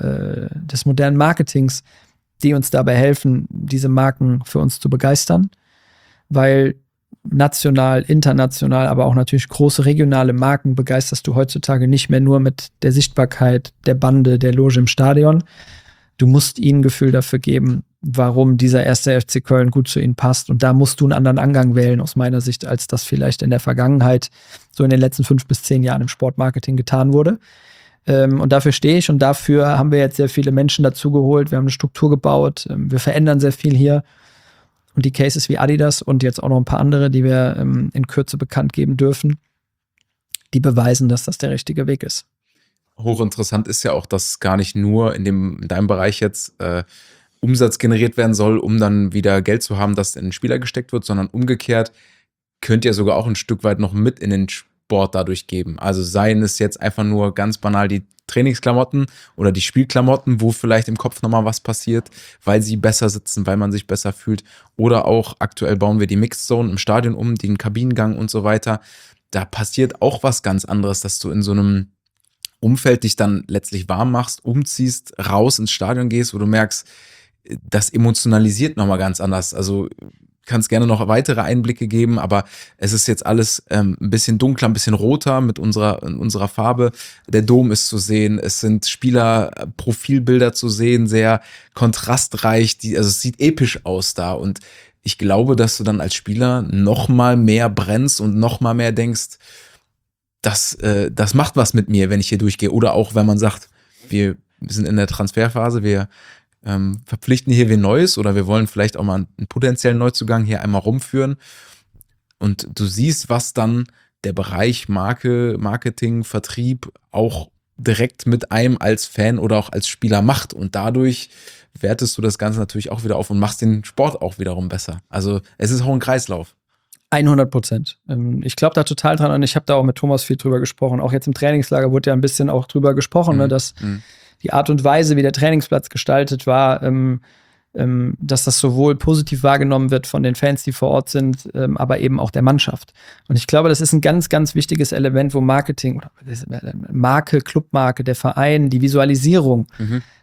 des modernen Marketings, die uns dabei helfen, diese Marken für uns zu begeistern. Weil national, international, aber auch natürlich große regionale Marken begeisterst du heutzutage nicht mehr nur mit der Sichtbarkeit der Bande, der Loge im Stadion. Du musst ihnen ein Gefühl dafür geben, warum dieser 1. FC Köln gut zu ihnen passt. Und da musst du einen anderen Angang wählen, aus meiner Sicht, als das vielleicht in der Vergangenheit so in den letzten 5 bis 10 Jahren im Sportmarketing getan wurde. Und dafür stehe ich und dafür haben wir jetzt sehr viele Menschen dazugeholt. Wir haben eine Struktur gebaut. Wir verändern sehr viel hier. Und die Cases wie Adidas und jetzt auch noch ein paar andere, die wir in Kürze bekannt geben dürfen, die beweisen, dass das der richtige Weg ist. Hochinteressant ist ja auch, dass gar nicht nur in deinem Bereich jetzt Umsatz generiert werden soll, um dann wieder Geld zu haben, das in den Spieler gesteckt wird, sondern umgekehrt könnt ihr sogar auch ein Stück weit noch mit in den Sport dadurch geben. Also seien es jetzt einfach nur ganz banal die Trainingsklamotten oder die Spielklamotten, wo vielleicht im Kopf nochmal was passiert, weil sie besser sitzen, weil man sich besser fühlt. Oder auch aktuell bauen wir die Mixed Zone im Stadion um, den Kabinengang und so weiter. Da passiert auch was ganz anderes, dass du in so einem Umfeld dich dann letztlich warm machst, umziehst, raus ins Stadion gehst, wo du merkst, das emotionalisiert nochmal ganz anders. Also kannst gerne noch weitere Einblicke geben, aber es ist jetzt alles ein bisschen dunkler, ein bisschen roter mit unserer Farbe. Der Dom ist zu sehen, es sind Spielerprofilbilder zu sehen, sehr kontrastreich, also es sieht episch aus da und ich glaube, dass du dann als Spieler noch mal mehr brennst und noch mal mehr denkst, das macht was mit mir, wenn ich hier durchgehe. Oder auch, wenn man sagt, wir sind in der Transferphase, wir verpflichten hier wen Neues oder wir wollen vielleicht auch mal einen potenziellen Neuzugang hier einmal rumführen. Und du siehst, was dann der Bereich Marke, Marketing, Vertrieb auch direkt mit einem als Fan oder auch als Spieler macht. Und dadurch wertest du das Ganze natürlich auch wieder auf und machst den Sport auch wiederum besser. Also es ist auch ein Kreislauf. 100%. Ich glaube da total dran und ich habe da auch mit Thomas viel drüber gesprochen. Auch jetzt im Trainingslager wurde ja ein bisschen auch drüber gesprochen, ne, dass die Art und Weise, wie der Trainingsplatz gestaltet war, dass das sowohl positiv wahrgenommen wird von den Fans, die vor Ort sind, aber eben auch der Mannschaft. Und ich glaube, das ist ein ganz, ganz wichtiges Element, wo Marketing, oder Marke, Clubmarke, der Verein, die Visualisierung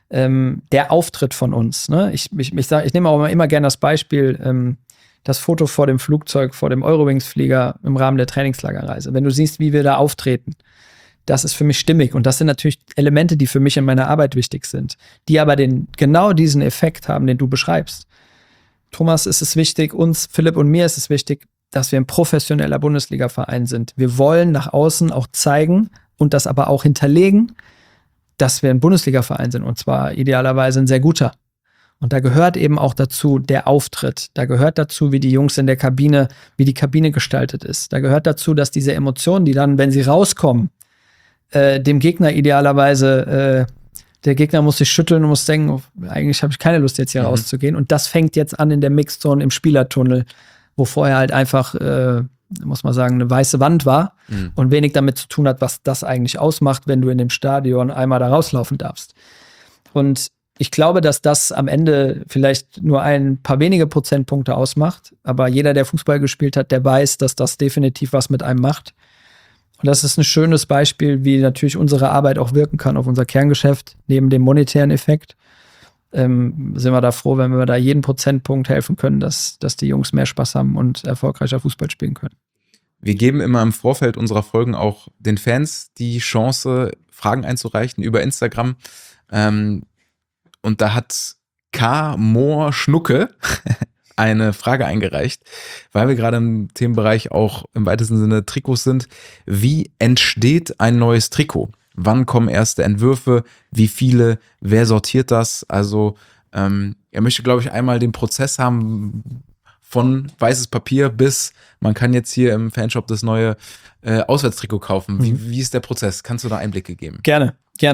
der Auftritt von uns. Ne? Ich nehme auch immer gerne das Beispiel, das Foto vor dem Flugzeug, vor dem Eurowings-Flieger im Rahmen der Trainingslagerreise. Wenn du siehst, wie wir da auftreten, das ist für mich stimmig. Und das sind natürlich Elemente, die für mich in meiner Arbeit wichtig sind, die aber genau diesen Effekt haben, den du beschreibst. Thomas, ist es wichtig, uns, Philipp und mir ist es wichtig, dass wir ein professioneller Bundesliga-Verein sind. Wir wollen nach außen auch zeigen und das aber auch hinterlegen, dass wir ein Bundesliga-Verein sind und zwar idealerweise ein sehr guter. Und da gehört eben auch dazu der Auftritt. Da gehört dazu, wie die Jungs in der Kabine, wie die Kabine gestaltet ist. Da gehört dazu, dass diese Emotionen, die dann, wenn sie rauskommen, dem Gegner idealerweise, der Gegner muss sich schütteln und muss denken, oh, eigentlich habe ich keine Lust, jetzt hier rauszugehen. Und das fängt jetzt an in der Mixzone im Spielertunnel, wo vorher halt einfach, muss man sagen, eine weiße Wand war und wenig damit zu tun hat, was das eigentlich ausmacht, wenn du in dem Stadion einmal da rauslaufen darfst. Und ich glaube, dass das am Ende vielleicht nur ein paar wenige Prozentpunkte ausmacht, aber jeder, der Fußball gespielt hat, der weiß, dass das definitiv was mit einem macht. Und das ist ein schönes Beispiel, wie natürlich unsere Arbeit auch wirken kann auf unser Kerngeschäft, neben dem monetären Effekt. Sind wir da froh, wenn wir da jeden Prozentpunkt helfen können, dass die Jungs mehr Spaß haben und erfolgreicher Fußball spielen können. Wir geben immer im Vorfeld unserer Folgen auch den Fans die Chance, Fragen einzureichen über Instagram. Und da hat K. Moor Schnucke eine Frage eingereicht, weil wir gerade im Themenbereich auch im weitesten Sinne Trikots sind. Wie entsteht ein neues Trikot? Wann kommen erste Entwürfe? Wie viele? Wer sortiert das? Also er möchte, glaube ich, einmal den Prozess haben von weißes Papier bis man kann jetzt hier im Fanshop das neue Auswärtstrikot kaufen. Wie ist der Prozess? Kannst du da Einblicke geben? Gerne.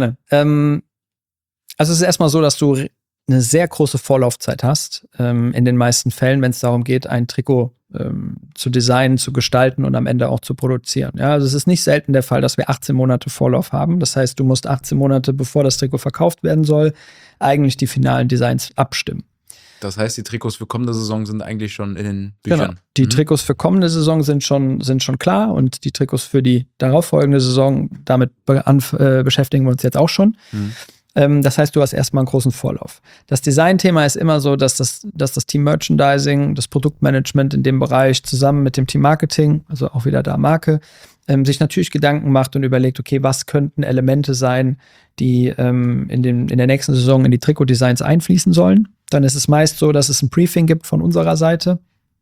Also es ist erstmal so, dass du eine sehr große Vorlaufzeit hast, in den meisten Fällen, wenn es darum geht, ein Trikot zu designen, zu gestalten und am Ende auch zu produzieren. Ja, also es ist nicht selten der Fall, dass wir 18 Monate Vorlauf haben. Das heißt, du musst 18 Monate, bevor das Trikot verkauft werden soll, eigentlich die finalen Designs abstimmen. Das heißt, die Trikots für kommende Saison sind eigentlich schon in den Büchern? Genau. Die Trikots für kommende Saison sind schon klar und die Trikots für die darauffolgende Saison, damit beschäftigen wir uns jetzt auch schon. Das heißt, du hast erstmal einen großen Vorlauf. Das Design-Thema ist immer so, dass das Team Merchandising, das Produktmanagement in dem Bereich zusammen mit dem Team Marketing, also auch wieder da Marke, sich natürlich Gedanken macht und überlegt, okay, was könnten Elemente sein, die in der nächsten Saison in die Trikotdesigns einfließen sollen. Dann ist es meist so, dass es ein Briefing gibt von unserer Seite,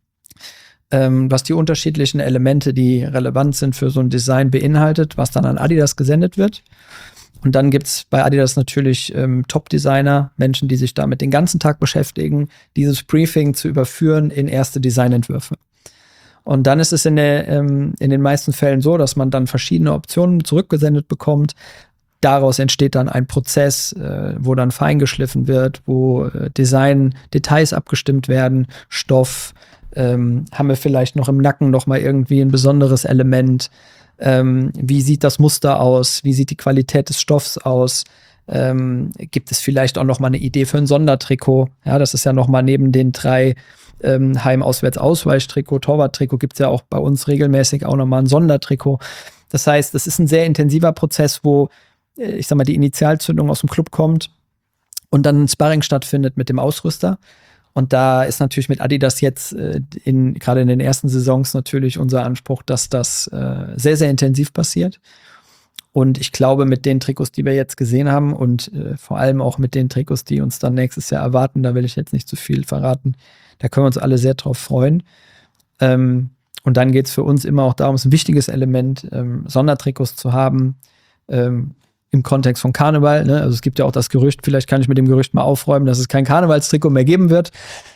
was die unterschiedlichen Elemente, die relevant sind für so ein Design, beinhaltet, was dann an Adidas gesendet wird. Und dann gibt es bei Adidas natürlich Top-Designer, Menschen, die sich damit den ganzen Tag beschäftigen, dieses Briefing zu überführen in erste Designentwürfe. Und dann ist es in den meisten Fällen so, dass man dann verschiedene Optionen zurückgesendet bekommt. Daraus entsteht dann ein Prozess, wo dann feingeschliffen wird, wo Design-Details abgestimmt werden, Stoff, haben wir vielleicht noch im Nacken noch mal irgendwie ein besonderes Element. Wie sieht das Muster aus? Wie sieht die Qualität des Stoffs aus? Gibt es vielleicht auch noch mal eine Idee für ein Sondertrikot? Ja, das ist ja noch mal neben den 3 Heim-Auswärts-Ausweichtrikot, Torwarttrikot gibt es ja auch bei uns regelmäßig auch noch mal ein Sondertrikot. Das heißt, das ist ein sehr intensiver Prozess, wo ich sag mal, die Initialzündung aus dem Club kommt und dann ein Sparring stattfindet mit dem Ausrüster. Und da ist natürlich mit Adidas jetzt gerade in den ersten Saisons natürlich unser Anspruch, dass das sehr, sehr intensiv passiert. Und ich glaube, mit den Trikots, die wir jetzt gesehen haben und vor allem auch mit den Trikots, die uns dann nächstes Jahr erwarten, da will ich jetzt nicht zu viel verraten, da können wir uns alle sehr drauf freuen. Und dann geht es für uns immer auch darum, es ist ein wichtiges Element, Sondertrikots zu haben, im Kontext von Karneval, ne? Also es gibt ja auch das Gerücht, vielleicht kann ich mit dem Gerücht mal aufräumen, dass es kein Karnevalstrikot mehr geben wird.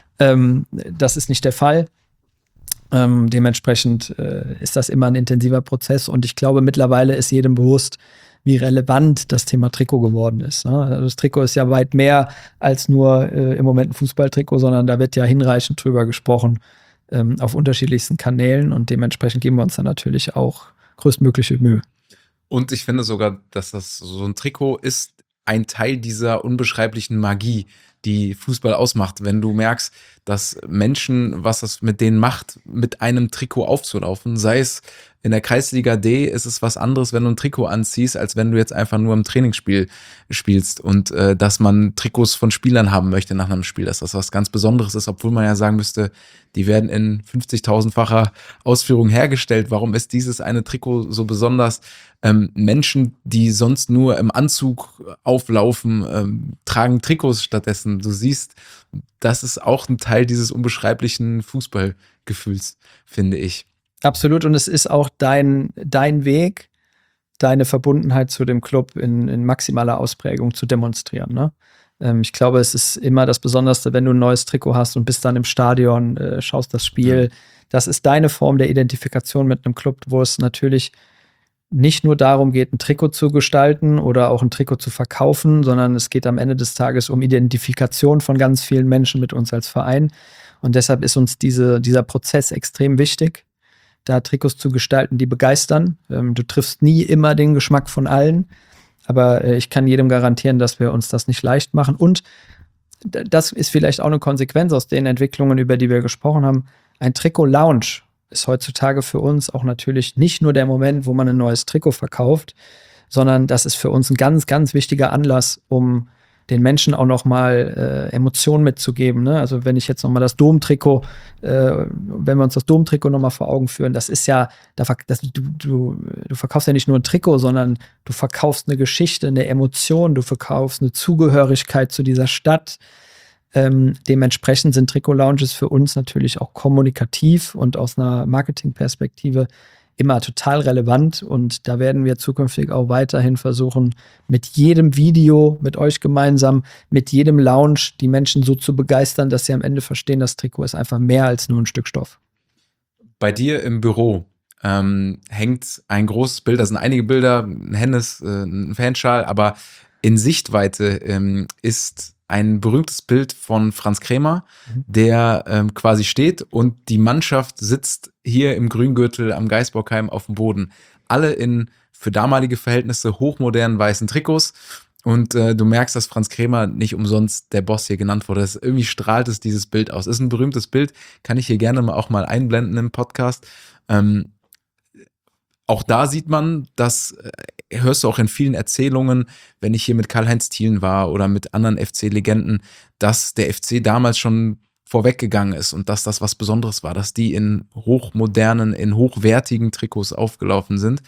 Das ist nicht der Fall. Dementsprechend ist das immer ein intensiver Prozess und ich glaube, mittlerweile ist jedem bewusst, wie relevant das Thema Trikot geworden ist. Ne? Also das Trikot ist ja weit mehr als nur im Moment ein Fußballtrikot, sondern da wird ja hinreichend drüber gesprochen auf unterschiedlichsten Kanälen und dementsprechend geben wir uns dann natürlich auch größtmögliche Mühe. Und ich finde sogar, dass das so ein Trikot ist ein Teil dieser unbeschreiblichen Magie, die Fußball ausmacht. Wenn du merkst, dass Menschen, was das mit denen macht, mit einem Trikot aufzulaufen, sei es in der Kreisliga D, ist es was anderes, wenn du ein Trikot anziehst, als wenn du jetzt einfach nur im Trainingsspiel spielst und dass man Trikots von Spielern haben möchte nach einem Spiel, dass das was ganz Besonderes ist, obwohl man ja sagen müsste, die werden in 50.000-facher Ausführung hergestellt. Warum ist dieses eine Trikot so besonders? Menschen, die sonst nur im Anzug auflaufen, tragen Trikots stattdessen. Du siehst, das ist auch ein Teil dieses unbeschreiblichen Fußballgefühls, finde ich. Absolut, und es ist auch dein Weg, deine Verbundenheit zu dem Club in maximaler Ausprägung zu demonstrieren. Ne? Ich glaube, es ist immer das Besonderste, wenn du ein neues Trikot hast und bist dann im Stadion, schaust das Spiel. Das ist deine Form der Identifikation mit einem Club, wo es natürlich nicht nur darum geht, ein Trikot zu gestalten oder auch ein Trikot zu verkaufen, sondern es geht am Ende des Tages um Identifikation von ganz vielen Menschen mit uns als Verein. Und deshalb ist uns dieser Prozess extrem wichtig, da Trikots zu gestalten, die begeistern. Du triffst nie immer den Geschmack von allen, aber ich kann jedem garantieren, dass wir uns das nicht leicht machen. Und das ist vielleicht auch eine Konsequenz aus den Entwicklungen, über die wir gesprochen haben. Ein Trikot-Lounge ist heutzutage für uns auch natürlich nicht nur der Moment, wo man ein neues Trikot verkauft, sondern das ist für uns ein ganz, ganz wichtiger Anlass, um den Menschen auch noch-mal Emotionen mitzugeben. Ne? Also wenn ich jetzt noch-mal das Dom-Trikot, wenn wir uns das Dom-Trikot noch-mal vor Augen führen, das ist ja, du verkaufst ja nicht nur ein Trikot, sondern du verkaufst eine Geschichte, eine Emotion, du verkaufst eine Zugehörigkeit zu dieser Stadt. Dementsprechend sind Trikot-Lounges für uns natürlich auch kommunikativ und aus einer Marketingperspektive immer total relevant, und da werden wir zukünftig auch weiterhin versuchen, mit jedem Video, mit euch gemeinsam, mit jedem Lounge die Menschen so zu begeistern, dass sie am Ende verstehen, das Trikot ist einfach mehr als nur ein Stück Stoff. Bei dir im Büro hängt ein großes Bild, da sind einige Bilder, ein Hennes, ein Fanschal, aber in Sichtweite ist ein berühmtes Bild von Franz Krämer, der quasi steht und die Mannschaft sitzt hier im Grüngürtel am Geisbockheim auf dem Boden. Alle in für damalige Verhältnisse hochmodernen weißen Trikots. Und du merkst, dass Franz Krämer nicht umsonst der Boss hier genannt wurde. Irgendwie strahlt es dieses Bild aus. Ist ein berühmtes Bild, kann ich hier gerne auch mal einblenden im Podcast. Auch da sieht man, das hörst du auch in vielen Erzählungen, wenn ich hier mit Karl-Heinz Thielen war oder mit anderen FC-Legenden, dass der FC damals schon vorweggegangen ist und dass das was Besonderes war, dass die in hochmodernen, in hochwertigen Trikots aufgelaufen sind.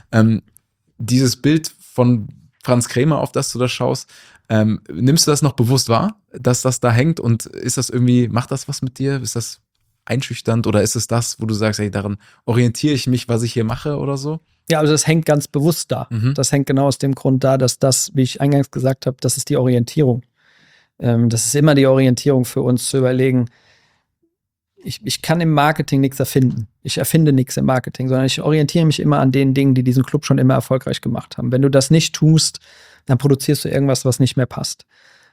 Dieses Bild von Franz Krämer, auf das du da schaust, nimmst du das noch bewusst wahr, dass das da hängt, und ist das irgendwie, macht das was mit dir? Ist das einschüchternd oder ist es das, wo du sagst, ey, daran orientiere ich mich, was ich hier mache oder so? Ja, also das hängt ganz bewusst da. Das hängt genau aus dem Grund da, dass das, wie ich eingangs gesagt habe, das ist die Orientierung. Das ist immer die Orientierung für uns, zu überlegen, ich kann im Marketing nichts erfinden. Ich erfinde nichts im Marketing, sondern ich orientiere mich immer an den Dingen, die diesen Club schon immer erfolgreich gemacht haben. Wenn du das nicht tust, dann produzierst du irgendwas, was nicht mehr passt.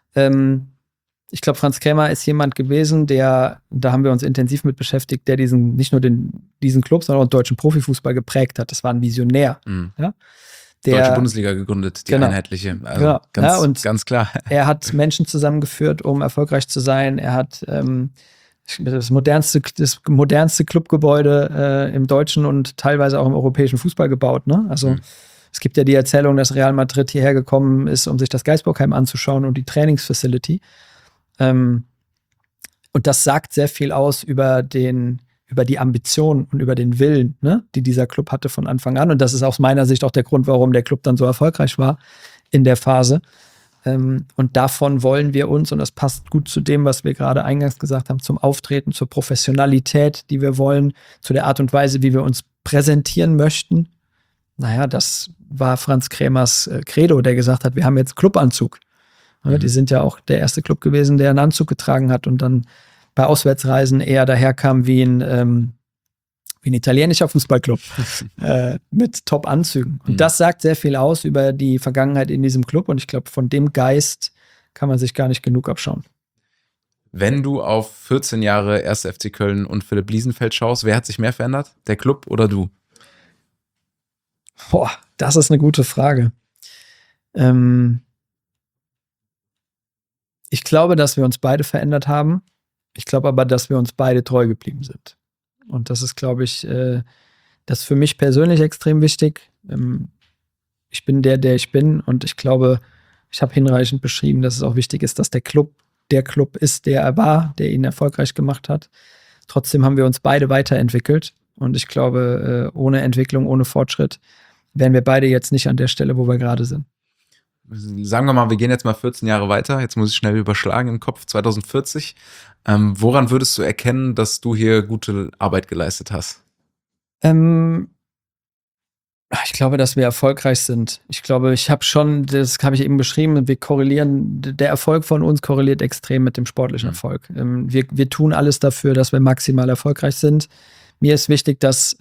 Ich glaube, Franz Krämer ist jemand gewesen, da haben wir uns intensiv mit beschäftigt, der nicht nur diesen Club, sondern auch den deutschen Profifußball geprägt hat. Das war ein Visionär. Ja? Deutsche Bundesliga gegründet, die einheitliche. Also ganz klar. Er hat Menschen zusammengeführt, um erfolgreich zu sein. Er hat das modernste Clubgebäude im deutschen und teilweise auch im europäischen Fußball gebaut. Ne? Also es gibt ja die Erzählung, dass Real Madrid hierher gekommen ist, um sich das Geisbockheim anzuschauen und die Trainingsfacility. Und das sagt sehr viel aus über die Ambition und über den Willen, ne, die dieser Club hatte von Anfang an. Und das ist aus meiner Sicht auch der Grund, warum der Club dann so erfolgreich war in der Phase. Und davon wollen wir uns, und das passt gut zu dem, was wir gerade eingangs gesagt haben, zum Auftreten, zur Professionalität, die wir wollen, zu der Art und Weise, wie wir uns präsentieren möchten. Naja, das war Franz Krämers Credo, der gesagt hat, wir haben jetzt Clubanzug. Die sind ja auch der erste Club gewesen, der einen Anzug getragen hat und dann bei Auswärtsreisen eher daherkam wie ein italienischer Fußballclub mit Top-Anzügen. Und das sagt sehr viel aus über die Vergangenheit in diesem Club, und ich glaube, von dem Geist kann man sich gar nicht genug abschauen. Wenn du auf 14 Jahre 1. FC Köln und Philipp Liesenfeld schaust, wer hat sich mehr verändert? Der Club oder du? Boah, das ist eine gute Frage. Ich glaube, dass wir uns beide verändert haben. Ich glaube aber, dass wir uns beide treu geblieben sind. Und das ist, glaube ich, das ist für mich persönlich extrem wichtig. Ich bin der ich bin. Und ich glaube, ich habe hinreichend beschrieben, dass es auch wichtig ist, dass der Club ist, der er war, der ihn erfolgreich gemacht hat. Trotzdem haben wir uns beide weiterentwickelt. Und ich glaube, ohne Entwicklung, ohne Fortschritt wären wir beide jetzt nicht an der Stelle, wo wir gerade sind. Sagen wir mal, wir gehen jetzt mal 14 Jahre weiter. Jetzt muss ich schnell überschlagen im Kopf, 2040. Woran würdest du erkennen, dass du hier gute Arbeit geleistet hast? Ich glaube, dass wir erfolgreich sind. Ich glaube, das habe ich eben beschrieben, der Erfolg von uns korreliert extrem mit dem sportlichen Erfolg. Wir tun alles dafür, dass wir maximal erfolgreich sind. Mir ist wichtig, dass,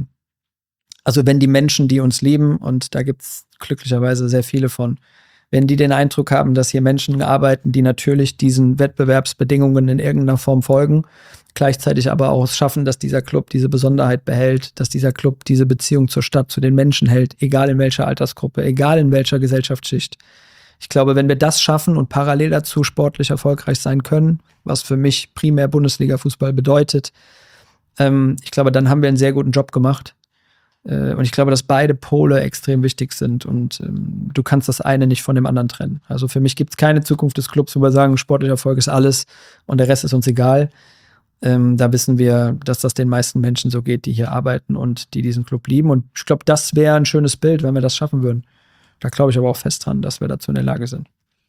also wenn die Menschen, die uns lieben, und da gibt es glücklicherweise sehr viele von, wenn die den Eindruck haben, dass hier Menschen arbeiten, die natürlich diesen Wettbewerbsbedingungen in irgendeiner Form folgen, gleichzeitig aber auch es schaffen, dass dieser Club diese Besonderheit behält, dass dieser Club diese Beziehung zur Stadt, zu den Menschen hält, egal in welcher Altersgruppe, egal in welcher Gesellschaftsschicht. Ich glaube, wenn wir das schaffen und parallel dazu sportlich erfolgreich sein können, was für mich primär Bundesliga-Fußball bedeutet, ich glaube, dann haben wir einen sehr guten Job gemacht. Und ich glaube, dass beide Pole extrem wichtig sind und du kannst das eine nicht von dem anderen trennen. Also für mich gibt es keine Zukunft des Clubs, wo wir sagen, sportlicher Erfolg ist alles und der Rest ist uns egal. Da wissen wir, dass das den meisten Menschen so geht, die hier arbeiten und die diesen Club lieben. Und ich glaube, das wäre ein schönes Bild, wenn wir das schaffen würden. Da glaube ich aber auch fest dran, dass wir dazu in der Lage sind.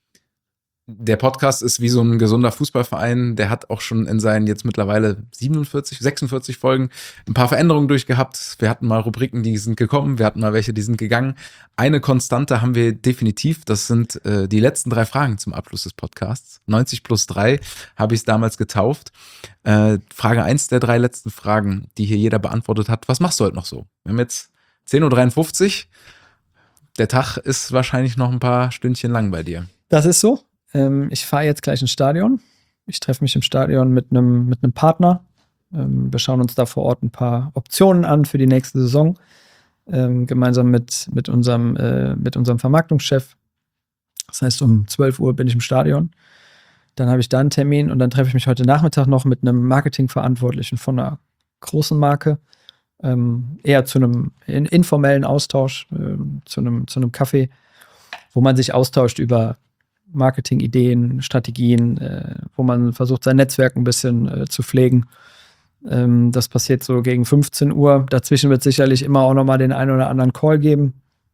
Der Podcast ist wie so ein gesunder Fußballverein. Der hat auch schon in seinen jetzt mittlerweile 46 Folgen ein paar Veränderungen durchgehabt. Wir hatten mal Rubriken, die sind gekommen. Wir hatten mal welche, die sind gegangen. Eine Konstante haben wir definitiv. Das sind die letzten 3 Fragen zum Abschluss des Podcasts. 90+3 habe ich es damals getauft. Frage 1 der 3 letzten Fragen, die hier jeder beantwortet hat. Was machst du heute noch so? Wir haben jetzt 10:53 Uhr. Der Tag ist wahrscheinlich noch ein paar Stündchen lang bei dir. Das ist so. Ich fahre jetzt gleich ins Stadion. Ich treffe mich im Stadion mit einem Partner. Wir schauen uns da vor Ort ein paar Optionen an für die nächste Saison. Gemeinsam mit unserem Vermarktungschef. Das heißt, um 12 Uhr bin ich im Stadion. Dann habe ich da einen Termin und dann treffe ich mich heute Nachmittag noch mit einem Marketingverantwortlichen von einer großen Marke. Eher zu einem informellen Austausch, zu einem Kaffee, wo man sich austauscht über Marketingideen, Strategien, wo man versucht, sein Netzwerk ein bisschen zu pflegen. Das passiert so gegen 15 Uhr. Dazwischen wird es sicherlich immer auch nochmal den einen oder anderen Call geben.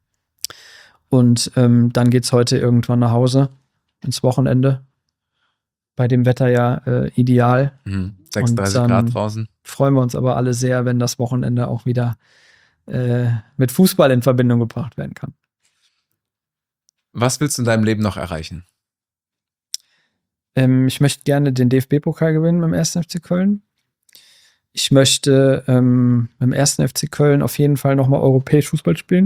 Und dann geht es heute irgendwann nach Hause, ins Wochenende. Bei dem Wetter ja ideal. 36 Grad draußen. Freuen wir uns aber alle sehr, wenn das Wochenende auch wieder mit Fußball in Verbindung gebracht werden kann. Was willst du in deinem Leben noch erreichen? Ich möchte gerne den DFB-Pokal gewinnen beim 1. FC Köln. Ich möchte beim 1. FC Köln auf jeden Fall nochmal europäisch Fußball spielen.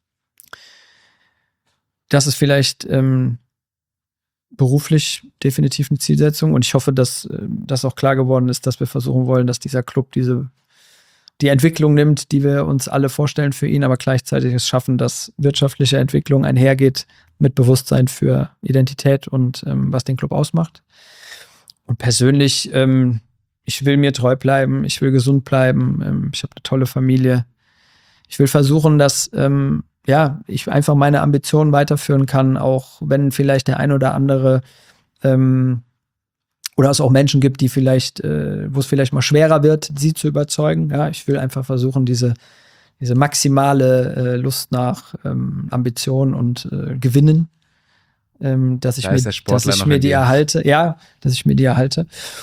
Das ist vielleicht beruflich definitiv eine Zielsetzung und ich hoffe, dass das auch klar geworden ist, dass wir versuchen wollen, dass dieser Club die Entwicklung nimmt, die wir uns alle vorstellen für ihn, aber gleichzeitig es schaffen, dass wirtschaftliche Entwicklung einhergeht mit Bewusstsein für Identität und was den Club ausmacht. Und persönlich, ich will mir treu bleiben, ich will gesund bleiben, ich habe eine tolle Familie. Ich will versuchen, dass ich einfach meine Ambitionen weiterführen kann, auch wenn vielleicht der ein oder andere oder es auch Menschen gibt, die vielleicht, wo es vielleicht mal schwerer wird, sie zu überzeugen. Ja, ich will einfach versuchen, diese maximale Lust nach Ambition und Gewinnen, dass ich mir die erhalte. Ja, dass ich mir die erhalte.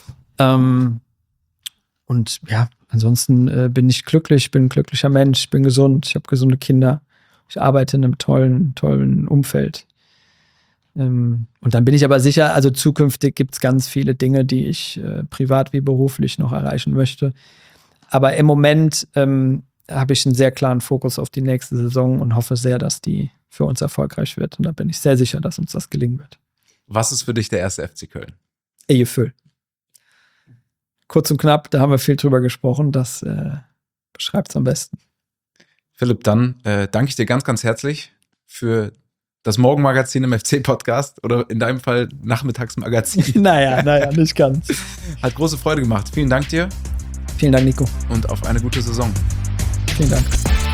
Und ja, ansonsten bin ich glücklich, bin ein glücklicher Mensch, bin gesund, ich habe gesunde Kinder, ich arbeite in einem tollen Umfeld. Und dann bin ich aber sicher, also zukünftig gibt es ganz viele Dinge, die ich privat wie beruflich noch erreichen möchte. Aber im Moment habe ich einen sehr klaren Fokus auf die nächste Saison und hoffe sehr, dass die für uns erfolgreich wird. Und da bin ich sehr sicher, dass uns das gelingen wird. Was ist für dich der 1. FC Köln? Ejefüll. Kurz und knapp, da haben wir viel drüber gesprochen. Das beschreibt es am besten. Philipp, dann danke ich dir ganz, ganz herzlich für das Morgenmagazin im FC-Podcast oder in deinem Fall Nachmittagsmagazin. Naja, nicht ganz. Hat große Freude gemacht. Vielen Dank dir Vielen Dank, Nico. und auf eine gute Saison. Vielen Dank.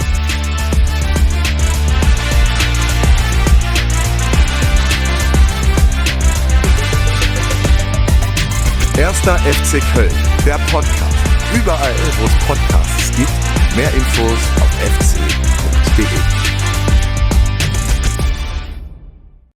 Erster FC Köln, der Podcast. Überall, wo es Podcasts gibt. Mehr Infos auf fc.de.